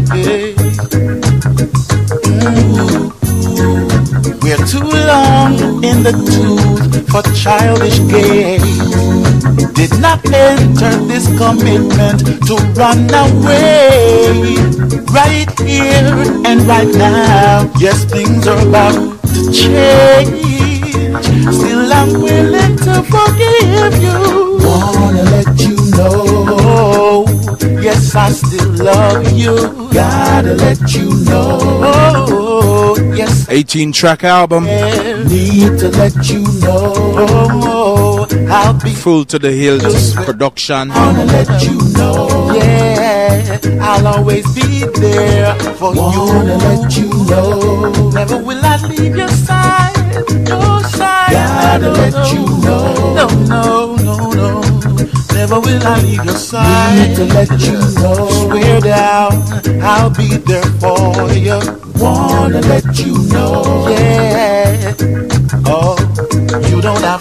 [SPEAKER 16] Mm. We're too long in the tooth for childish games. Did not enter this commitment to run away. Right here and right now, yes, things are about to change. Still I'm willing to forgive you. Wanna let you know, yes, I still love you. Gotta let you know, yes,
[SPEAKER 3] eighteen track album.
[SPEAKER 16] Need to let you know, I'll be
[SPEAKER 3] full to the hills production.
[SPEAKER 16] Wanna let you know, yeah, I'll always be there for you. Wanna let you know, never will I leave your side, no side. Gotta let you know, no, no, no, no, never will I leave your side. Need to let you know, swear down, I'll be there for you. Wanna let you know, yeah, oh.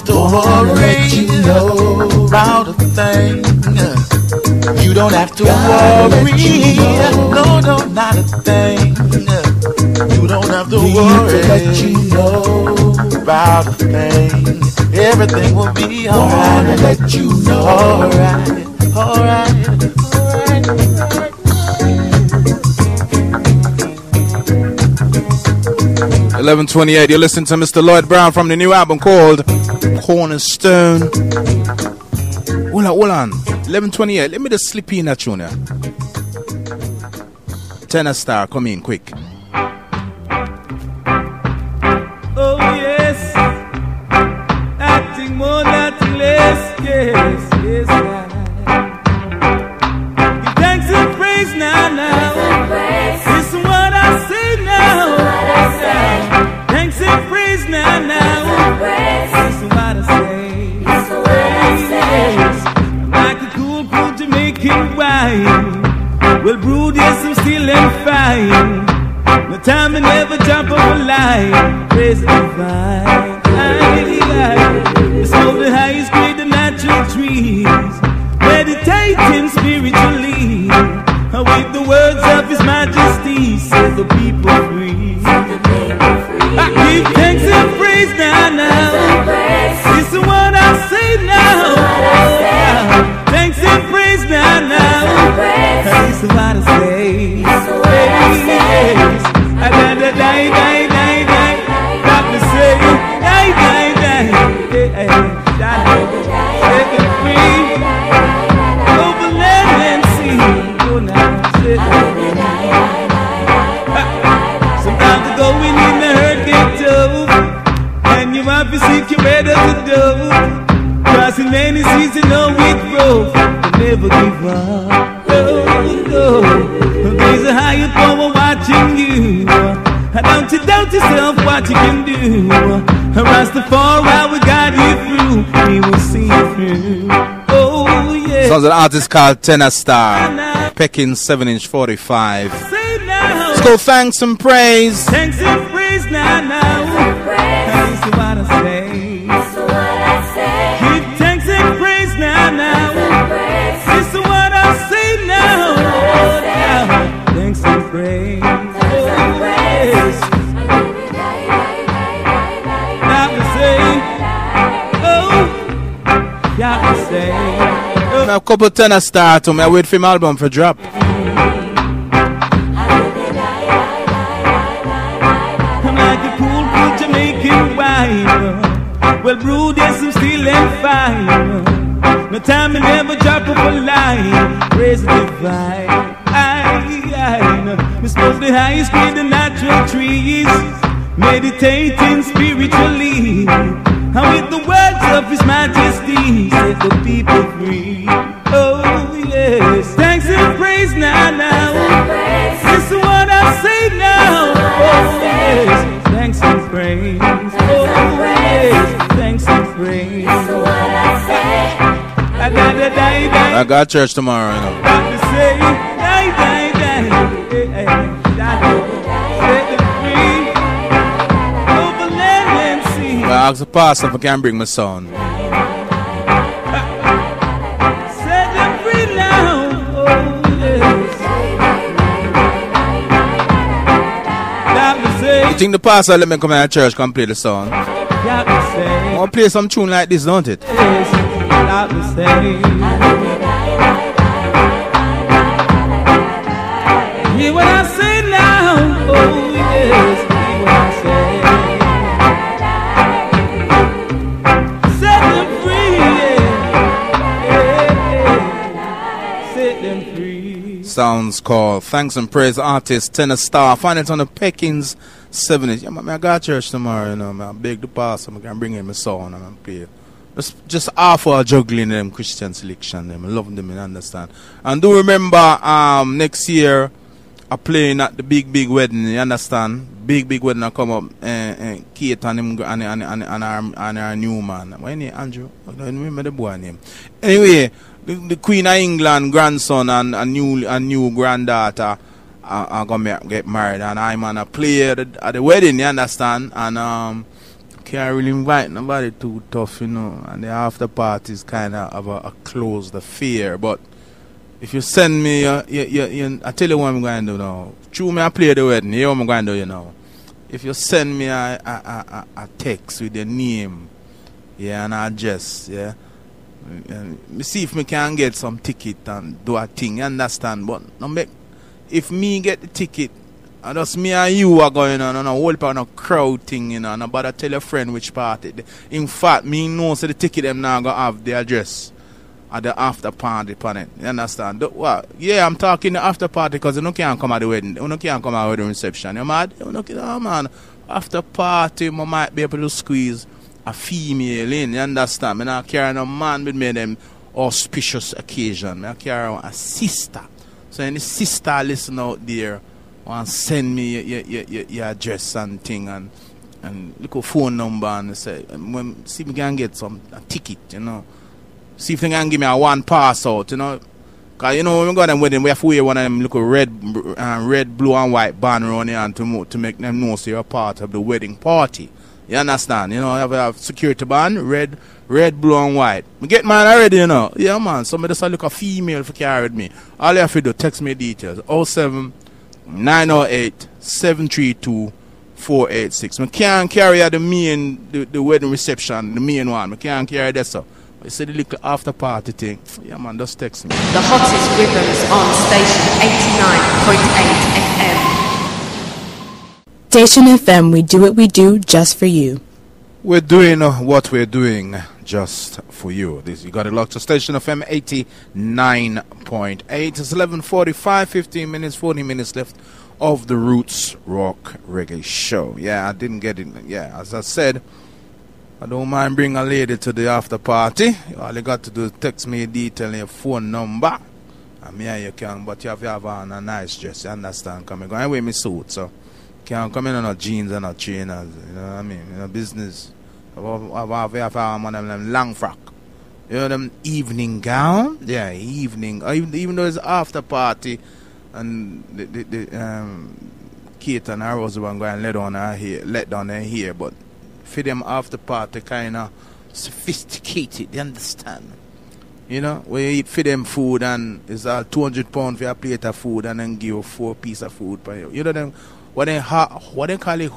[SPEAKER 16] to worry you know about a thing. You don't have to worry. You know. No, no, not a thing. You don't have to Need worry. To let you know about a thing. Everything will be alright. Wanna let you know. Alright, alright, alright, alright.
[SPEAKER 3] eleven twenty-eight, you're listening to Mister Lloyd Brown from the new album called Cornerstone. Hold on, hold on. eleven twenty-eight, let me just slip in that tune here. Tenor Star, come in quick.
[SPEAKER 17] Oh yes, acting more, nothing less. Yes, yes, I. Give thanks and praise now, now. This is what I say now. Thanks and praise now, now. This is what I say. Yes. Like a cool, cool Jamaican wine. Well, brewed, yes, I'm still in fine. No time to never jump off a line. Praise the divine. The smoke the highest grade of natural trees. Meditating spiritually. With the words of His Majesty, set the people free. Give thanks and praise now, now. This is what I say now. Thanks and praise now, now. This is what I say. Yes. I gotta die, die, die, die. Got to say, die, die, die. Set them free. Over land and sea. Go now, set them free. Sometimes the going in the herd get tough, and you have to seek your better to do. Crossing many seas and know it rough, but never give up. Oh, no. There's a higher power watching you. Don't you doubt yourself what you can do. Rastafari will guide you through. He will see you through. Oh, yeah.
[SPEAKER 3] Sounds an artist called Tenor Star. Pecking seven inch forty-five. Let's go thanks and praise.
[SPEAKER 17] Thanks and praise now, now. Thanks to what I say. Give thanks and praise now, now. This is what I say now. now. Thanks and praise. Oh, yes. Got to say. Oh, got to say.
[SPEAKER 3] I have a couple Tenor Star to me. I wait for my album for drop.
[SPEAKER 17] Well, brewed, yes, I'm still in fire. No time to never drop up a line. Praise the divine. I, I, we smoke the highest grade of natural trees. Meditating spiritually. And with the words of His Majesty, set the people free. Oh, yes. Thanks and praise now, now. This is what I say now. Oh, yes. Thanks and praise. Oh, yes. Thanks and praise. I gotta die, die.
[SPEAKER 3] I got church tomorrow, you know.
[SPEAKER 17] Got to say, die, die, die. Hey, hey, die. Set them free. Over land and sea.
[SPEAKER 3] Well, I ask the pastor if I can bring my son.
[SPEAKER 17] Set them free now. Oh, yes. Got to say.
[SPEAKER 3] You think the pastor let me come to church come play the song?
[SPEAKER 17] Got to say.
[SPEAKER 3] I want to play some tune like this, don't it?
[SPEAKER 17] Yes. Got to say. Hear what I say now. Oh, yes. Hear what I say. Set them free. Yeah. Yeah. Set them free.
[SPEAKER 3] Sounds called Thanks and Praise artist Tenor Star. Find it on the Peckins seven inch. Yeah, man, I got church tomorrow, you know, man. I beg the pastor, I can bring in my son and I play. Just, just half hour juggling them Christian selection, them. I love them, you understand. And do remember, um, next year, I'm playing at the big, big wedding, you understand? Big, big wedding, I come up, and uh, uh, Kate and him, and, and, and, and, our, and our new man. What's name, Andrew? I don't remember the boy name. Anyway, the, the Queen of England grandson and a new, a new granddaughter are, are going to get married, and I'm on a play at the, at the wedding, you understand? And, um, can't really invite nobody too tough, you know. And the after parties kind of have a, a closed affair. But if you send me, uh, you, you, you, I tell you what I'm going to do now. True, me I play the wedding. You know what I'm going to do, you know. If you send me a, a, a, a text with your name, yeah, and address, yeah, me see if me can get some ticket and do a thing, you understand? But no make, if me get the ticket, and just me and you are going on and a whole part of crowd thing, you know, and about to tell your friend which party. In fact, me know so the ticket them now gonna have the address at the after party upon it. You understand? The, what? Yeah, I'm talking the after party because you no can't come at the wedding. You no can't come at the wedding reception. You mad? You no can't, oh man. After party, I might be able to squeeze a female in. You understand? I'm not carrying a man with me them auspicious occasion. I carry a sister. So any sister listen out there, want send me your, your, your, your address and thing and and look a phone number and say, when, see if we can get some a ticket, you know. See if they can give me a one pass out, you know. Because, you know, when we go to them wedding, we have to wear one of them little red, uh, red, blue and white band around here and to, to make them know so you're a part of the wedding party. You understand? You know, I have a security band, red, red, blue and white. We get mine already, you know. Yeah, man. Somebody just look a female for carry with me. All you have to do, text me details. oh seven nine oh eight seven three two four eight six. I can't carry the main, the, the wedding reception, the main one. I can't carry that stuff. I said the little after party thing. Yeah, man, just text me.
[SPEAKER 18] The hottest rhythms on station eighty-nine point eight F M.
[SPEAKER 19] Station F M, we do what we do just for you.
[SPEAKER 3] We're doing uh, what we're doing just for you. This you got it locked to Station F M eighty-nine point eight. It's eleven forty-five, fifteen minutes, forty minutes left of the Roots Rock Reggae Show. Yeah, I didn't get it. Yeah, as I said, I don't mind bringing a lady to the after party. All you got to do is text me a detail and your phone number. And me and you can, but you have to have on a nice dress, you understand? Because I'm going to wear my suit, so can't come in on no jeans and no trainers, you know what I mean? You know, business. I have to have one of them long frock. You know, them evening gown? Yeah, evening. Or even, even though it's after party, and the, the, the um, Kate and her husband going to let down her hair, let down her hair, but for them after party kind of sophisticated, you understand? You know, when you eat for them food and it's all two hundred pounds for a plate of food and then give you four pieces of food per you. You know them, what they, ha, what they call it,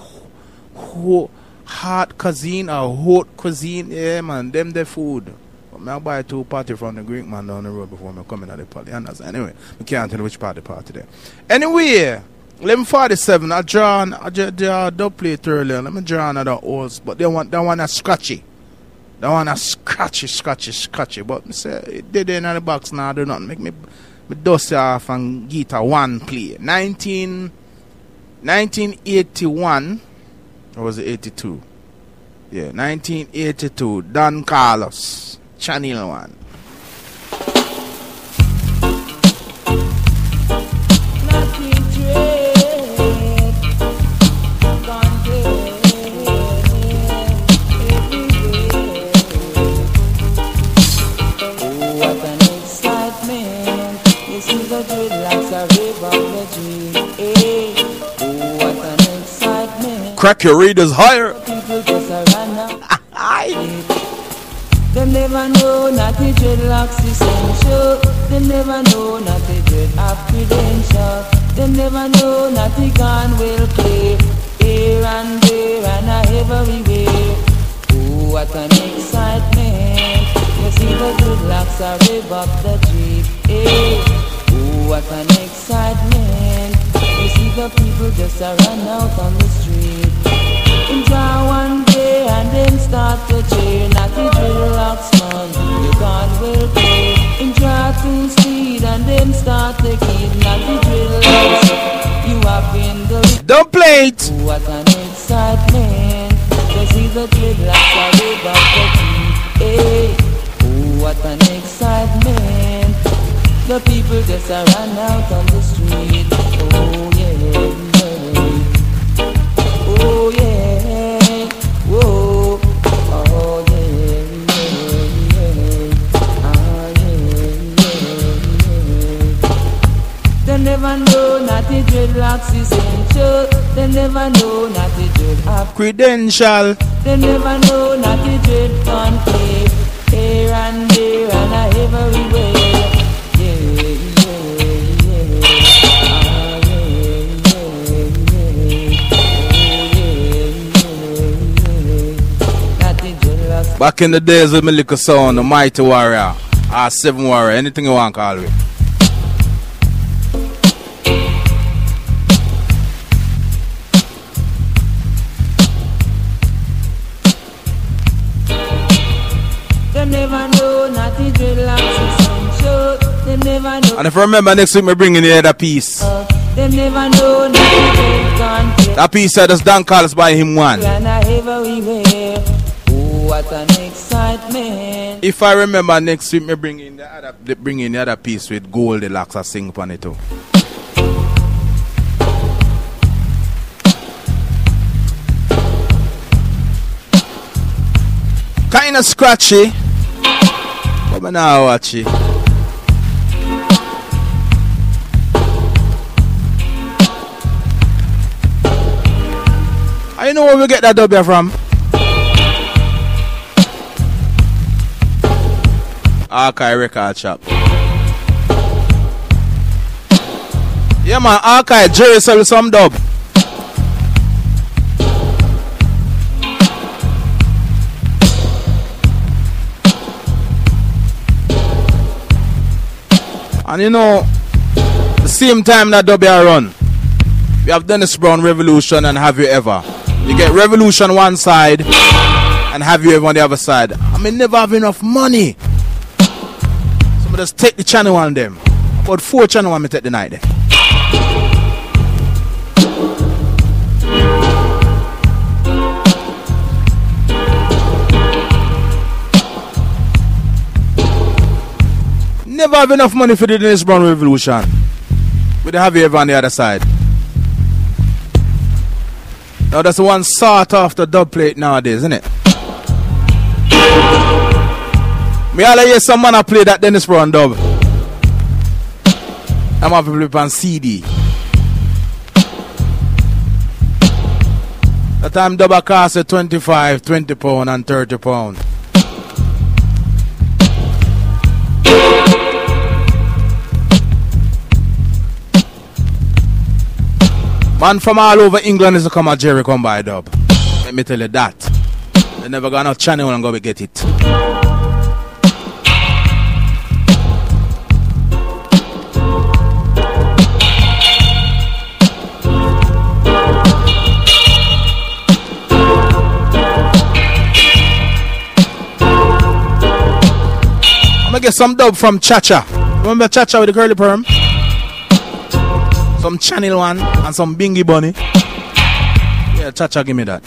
[SPEAKER 3] ho, hot cuisine or hot cuisine, yeah man, them the food. But I buy two party from the Greek man down the road before I come in at the party, you understand? Anyway, I can't tell which party party there. Anyway, eleven forty-seven, I draw, I draw a dub plate earlier. Let me draw another horse, but they want that one a scratchy. That one a scratchy, scratchy, scratchy. But I say, it did in the box now, do nothing. Make me, me dust off and get a one play. nineteen, nineteen eighty-one, or was it eighty-two? Yeah, nineteen eighty-two, Don Carlos, Channel one. Crack your readers higher.
[SPEAKER 8] Them never know not the dreadlocks essential. Them never know not the dread of credential. Them never know not the gun will play here and there and everywhere. Oh, what an excitement! You see the dreadlocks are rev up the jeep. Hey. Oh, what an excitement! You see the people just a run out on the street. In draw one day and then start to cheer. Not the dreadlocks man, the gun will play. In draw two speed and then start to keep. Not the dreadlocks, you have been the.
[SPEAKER 3] Don't play it!
[SPEAKER 8] Oh, what an excitement! You see the dreadlocks are rev up the jeep. Hey, oh, what an excitement! The people just a run out on the street. Oh yeah, yeah. Oh yeah, whoa, oh yeah, yeah, yeah. Ah yeah, yeah, yeah. They never know not the dreadlocks essential. They never know not the dread have
[SPEAKER 3] credential.
[SPEAKER 8] They never know not the dread can play here and there and everywhere. Yeah, yeah, yeah. Ah, yeah, yeah, yeah. Not the dread.
[SPEAKER 3] Back in the days of my little son, the mighty warrior, R seven warrior, anything you want to call it.
[SPEAKER 8] They never know not the dreadlocks is so. They never know.
[SPEAKER 3] And if I remember next week, me bringing the other piece.
[SPEAKER 8] Uh, they never know not the dread can play.
[SPEAKER 3] That piece that just Dan Carlos by him one.
[SPEAKER 8] And everywhere. Oh, what an excitement.
[SPEAKER 3] If I remember next week, me bring in the other, bring in the other piece with Goldilocks I sing upon it too. Kinda scratchy, but me now watch it. I know where we get that W from. Archive Record Shop. Yeah man, Archive Jerry sell some dub. And you know, the same time that W run, we have Dennis Brown Revolution and Have You Ever. You get Revolution one side and Have You Ever on the other side. I mean, never have enough money. So I just take the channel on them. About four channel on me take the night there. Never have enough money for the Dennis Brown Revolution. But they Have You Ever on the other side. Now that's the one sought after dub plate nowadays, isn't it? Me all hear some man a play that Dennis Brown dub. I'm have to play it on C D. That time dub a cost at twenty-five, twenty pounds and thirty pounds. Man from all over England is to come at Jerry come by dub. Let me tell you that. They never got no channel and go to get it. I'm gonna get some dub from Chacha. Remember Chacha with the curly perm? Some Channel One and some Bingy Bunny. Yeah, Chacha, give me that.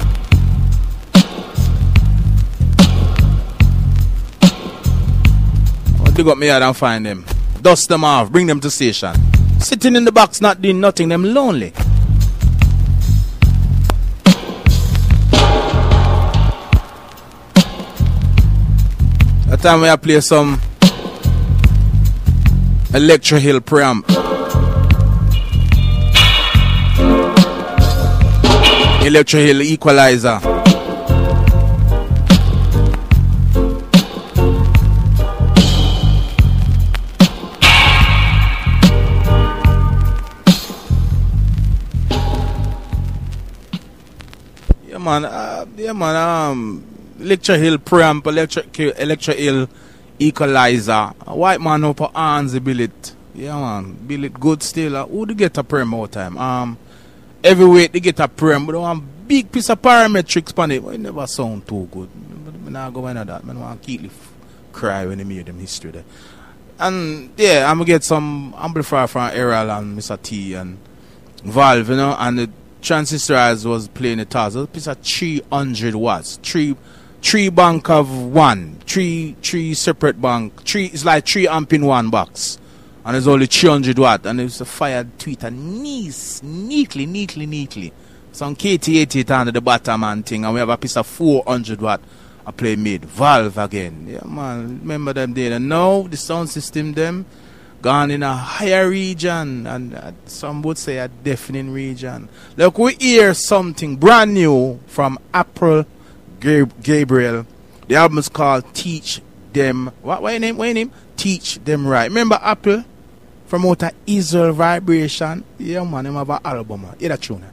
[SPEAKER 3] I'll dig up me out and find them. Dust them off, bring them to station. Sitting in the box, not doing nothing, them lonely. That time we play some Electro Hill preamp. Electro Hill equalizer. Yeah man, uh, yeah man, um, Electro Hill preamp, Electro, Electro Hill equalizer. A white man up hands build it. Yeah man, build it good still. Uh, who do get a preamp all time? Um. Every weight they get a preamp, but they want a big piece of parametrics on it. But it never sound too good. I'm not going to that. I want to keep f- cry when they made them history there. And yeah, I'm going to get some amplifier from Errol and Mister T and Valve, you know. And the transistorizer was playing the task. It was a piece of three hundred watts. Three, three bank of one. Three, three separate bank. Three, it's like three amp in one box. And it's only three hundred watt, and it's a fired tweeter nice, neatly, neatly, neatly. Some K T eighty under the bottom and thing, and we have a piece of four hundred watt I play mid. Valve again. Yeah man, remember them there. And now the sound system them gone in a higher region, and uh, some would say a deafening region. Look, we hear something brand new from April Gab- Gabriel. The album is called Teach Them. What, what your name? What your name? Teach Them Right. Remember Apple? From out of Israel Vibration? Yeah, man, him have an album. Hear that tune.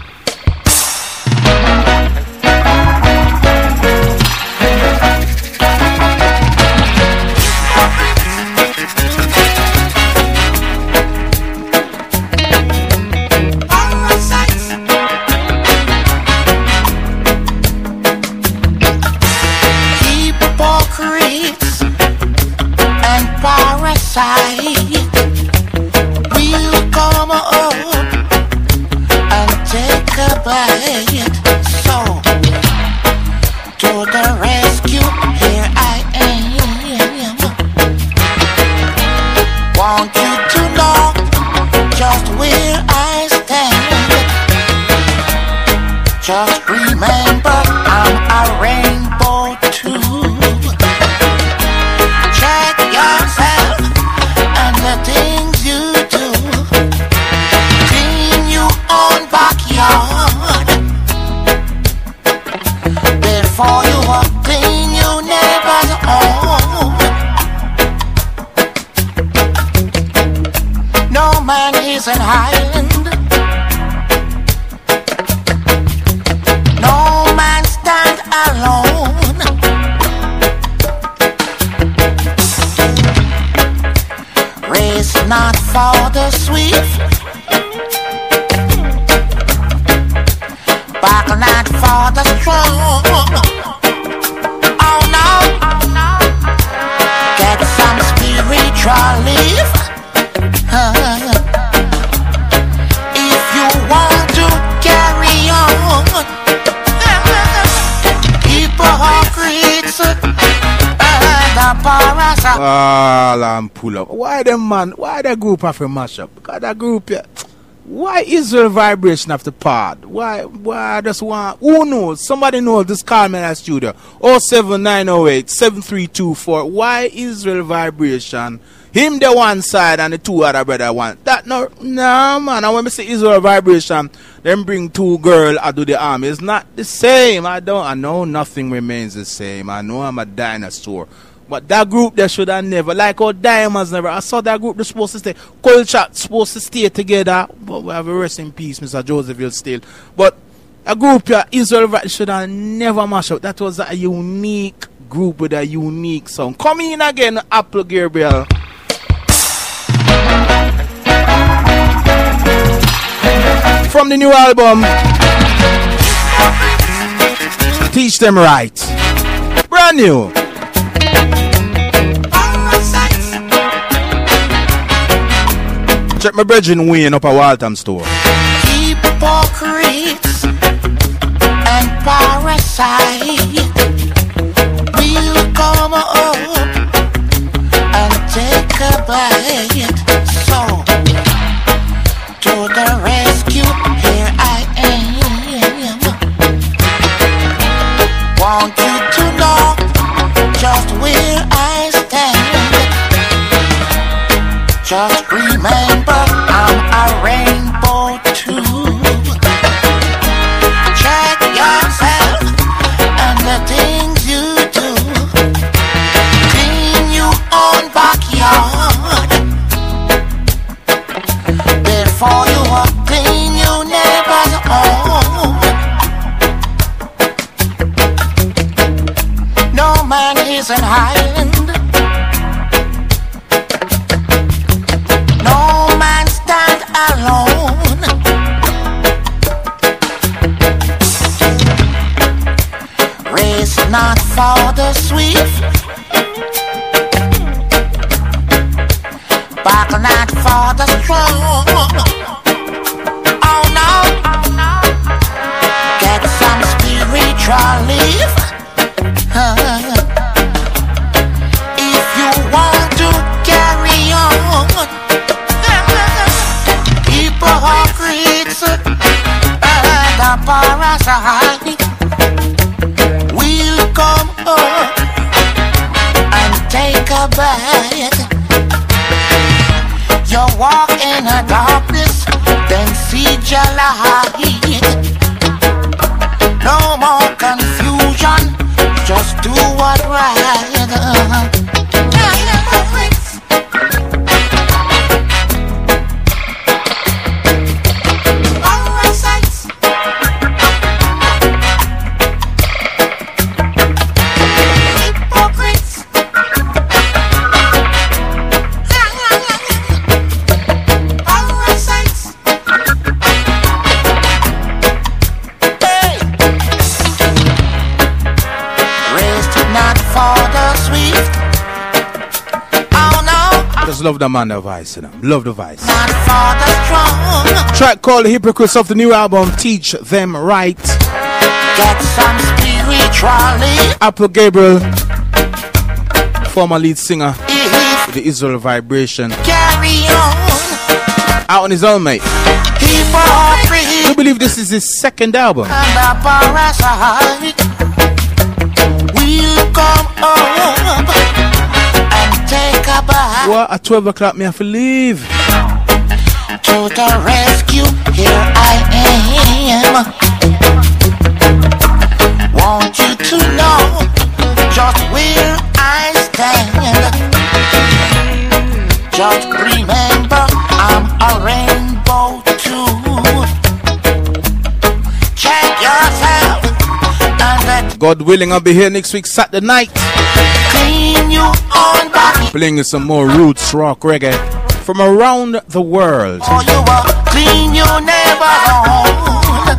[SPEAKER 16] Hypocrites and parasites will come up and take a bite. So, to the rescue, here I am. Want you to know just where I stand. Just remember, I'm a rainbow too. Check yourself and the things you do. Clean your own backyard before you walk clean your neighbor's home. No man is an island. No man stand alone. Race not for the swift, back not for the strong. Oh no, get some spiritual lift. If you want to carry on, hypocrites and the parasites.
[SPEAKER 3] All I'm pull up. Why them man? Why the group have to mash up? Because that group, yeah. Why Israel Vibration have to part? Why? Why I just want? Who knows? Somebody knows. Just call me in the studio. oh seven nine oh eight seven three two four. Why Israel Vibration? Him the one side and the two other brother one. That no, no man. And when we say Israel Vibration, them bring two girls I do the army. It's not the same. I don't. I know nothing remains the same. I know I'm a dinosaur. But that group they should have never, like how Diamonds never. I saw that group they're supposed to stay. Culture supposed to stay together. But we have a rest in peace, Mister Joseph Hill still. But a group here, Israel should have never mash up. That was a unique group with a unique song. Come in again, Apple Gabriel. From the new album, Teach Them Right. Brand new. Check my brethren Wayne up at Waltham store.
[SPEAKER 16] Hypocrites and parasites will come up and take a bite. So, to the rescue, here I am. Want you to know just where I stand. Just remember, I'm a rainbow too. Check yourself and the things you do. Clean your own backyard before you walk clean your neighbor's home. No man is an island. Alone. Race not for the swift, back not for the strong. Oh no, get some spiritual lift. If you want to carry on, hypocrites and the parasites will come up and take a bite. your light. No more confusion, just do what right.
[SPEAKER 3] Love the man of voice, you know. Love the voice. Track called Hypocrites of the new album Teach Them Right.
[SPEAKER 16] Get some spiritually.
[SPEAKER 3] Apple Gabriel, former lead singer of the Israel Vibration.
[SPEAKER 16] Carry on.
[SPEAKER 3] Out on his own, mate. I believe this is his second album.
[SPEAKER 16] We'll come up.
[SPEAKER 3] What? At twelve o'clock me have to leave.
[SPEAKER 16] To the rescue, here I am. Want you to know just where I stand. Just remember I'm a rainbow too. Check yourself and let
[SPEAKER 3] God willing, I'll be here next week Saturday night.
[SPEAKER 16] Clean you on back.
[SPEAKER 3] Playing you some more roots rock reggae from around the world.
[SPEAKER 16] Oh, you are clean, you never own.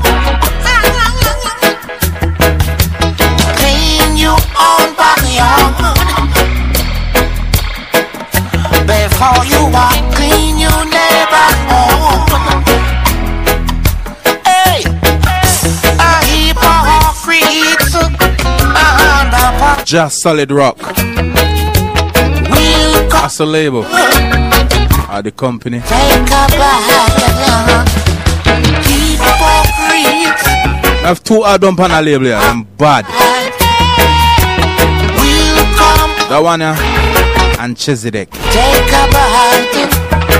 [SPEAKER 16] Clean you on backyard. Before you are clean, you never own. Hey, a hypocrite.
[SPEAKER 3] Just solid rock. That's the label. Or the company.
[SPEAKER 16] Take a bath.
[SPEAKER 3] I have two albums on the label here. I'm bad. That one here. And Chesedek.
[SPEAKER 16] Take a bath.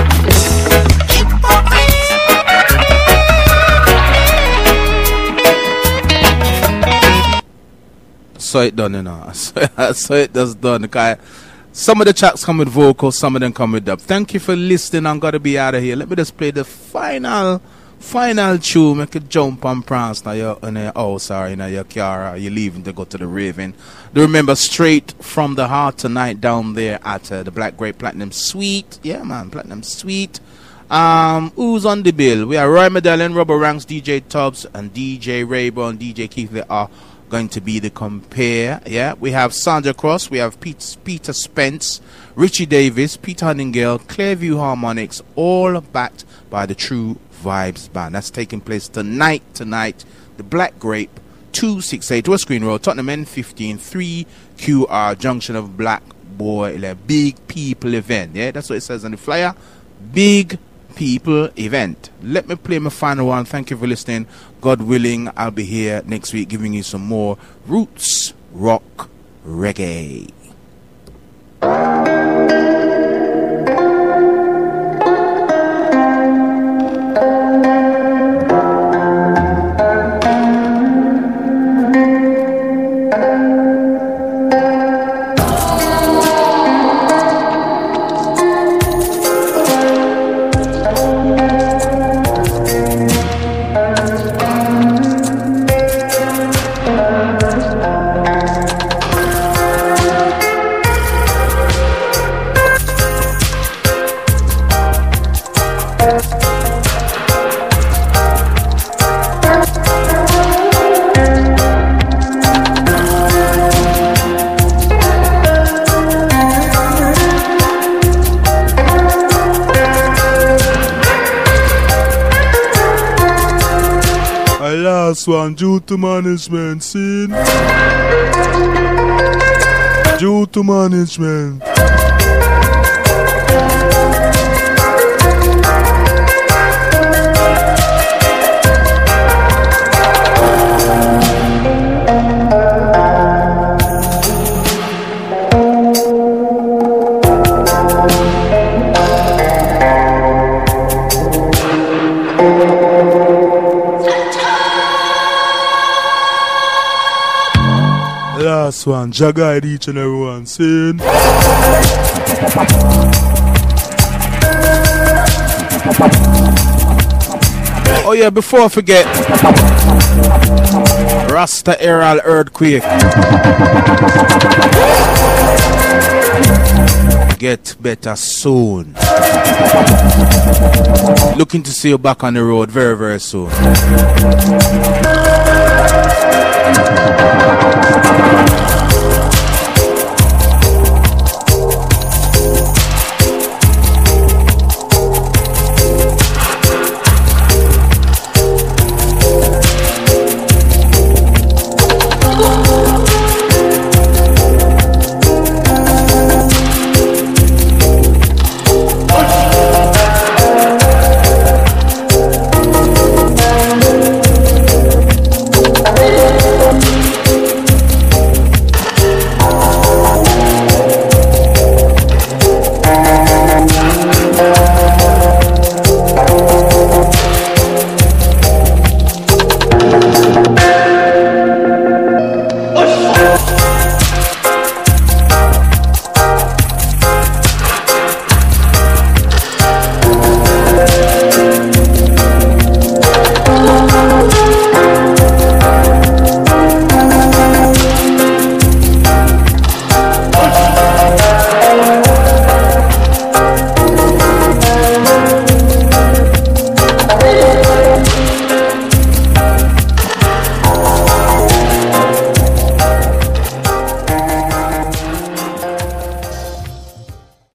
[SPEAKER 3] So it done, you know. So it does done. Because some of the tracks come with vocals, some of them come with dub. Thank you for listening. I'm going to be out of here. Let me just play the final, final tune. Make it jump and prance now you're in your house or in your car or you're leaving to go to the raving. Do remember, straight from the heart tonight down there at uh, the Black Grape Platinum Suite. Yeah, man, Platinum Suite. Um, who's on the bill? We are Roy Medallion, Rubber Ranks, D J Tubbs, and D J Rayburn, D J Keith. They are going to be the compare. Yeah, we have Sandra Cross, we have Pete, Peter Spence, Richie Davis, Peter Huntingale, Clearview Harmonics, all backed by the True Vibes Band. That's taking place tonight, tonight, the Black Grape, two sixty-eight West Green Road, Tottenham N fifteen, three Q R, junction of Black Boy, a big people event. Yeah, that's what it says on the flyer. Big people event. Let me play my final one. Thank you for listening. God willing, I'll be here next week giving you some more roots rock reggae. Last one due to management, sin. Due to management. Yes, one. Jah guide each and every one. Sin. Oh yeah, before I forget, Rasta Herald Earthquake. Get better soon. Looking to see you back on the road very, very soon.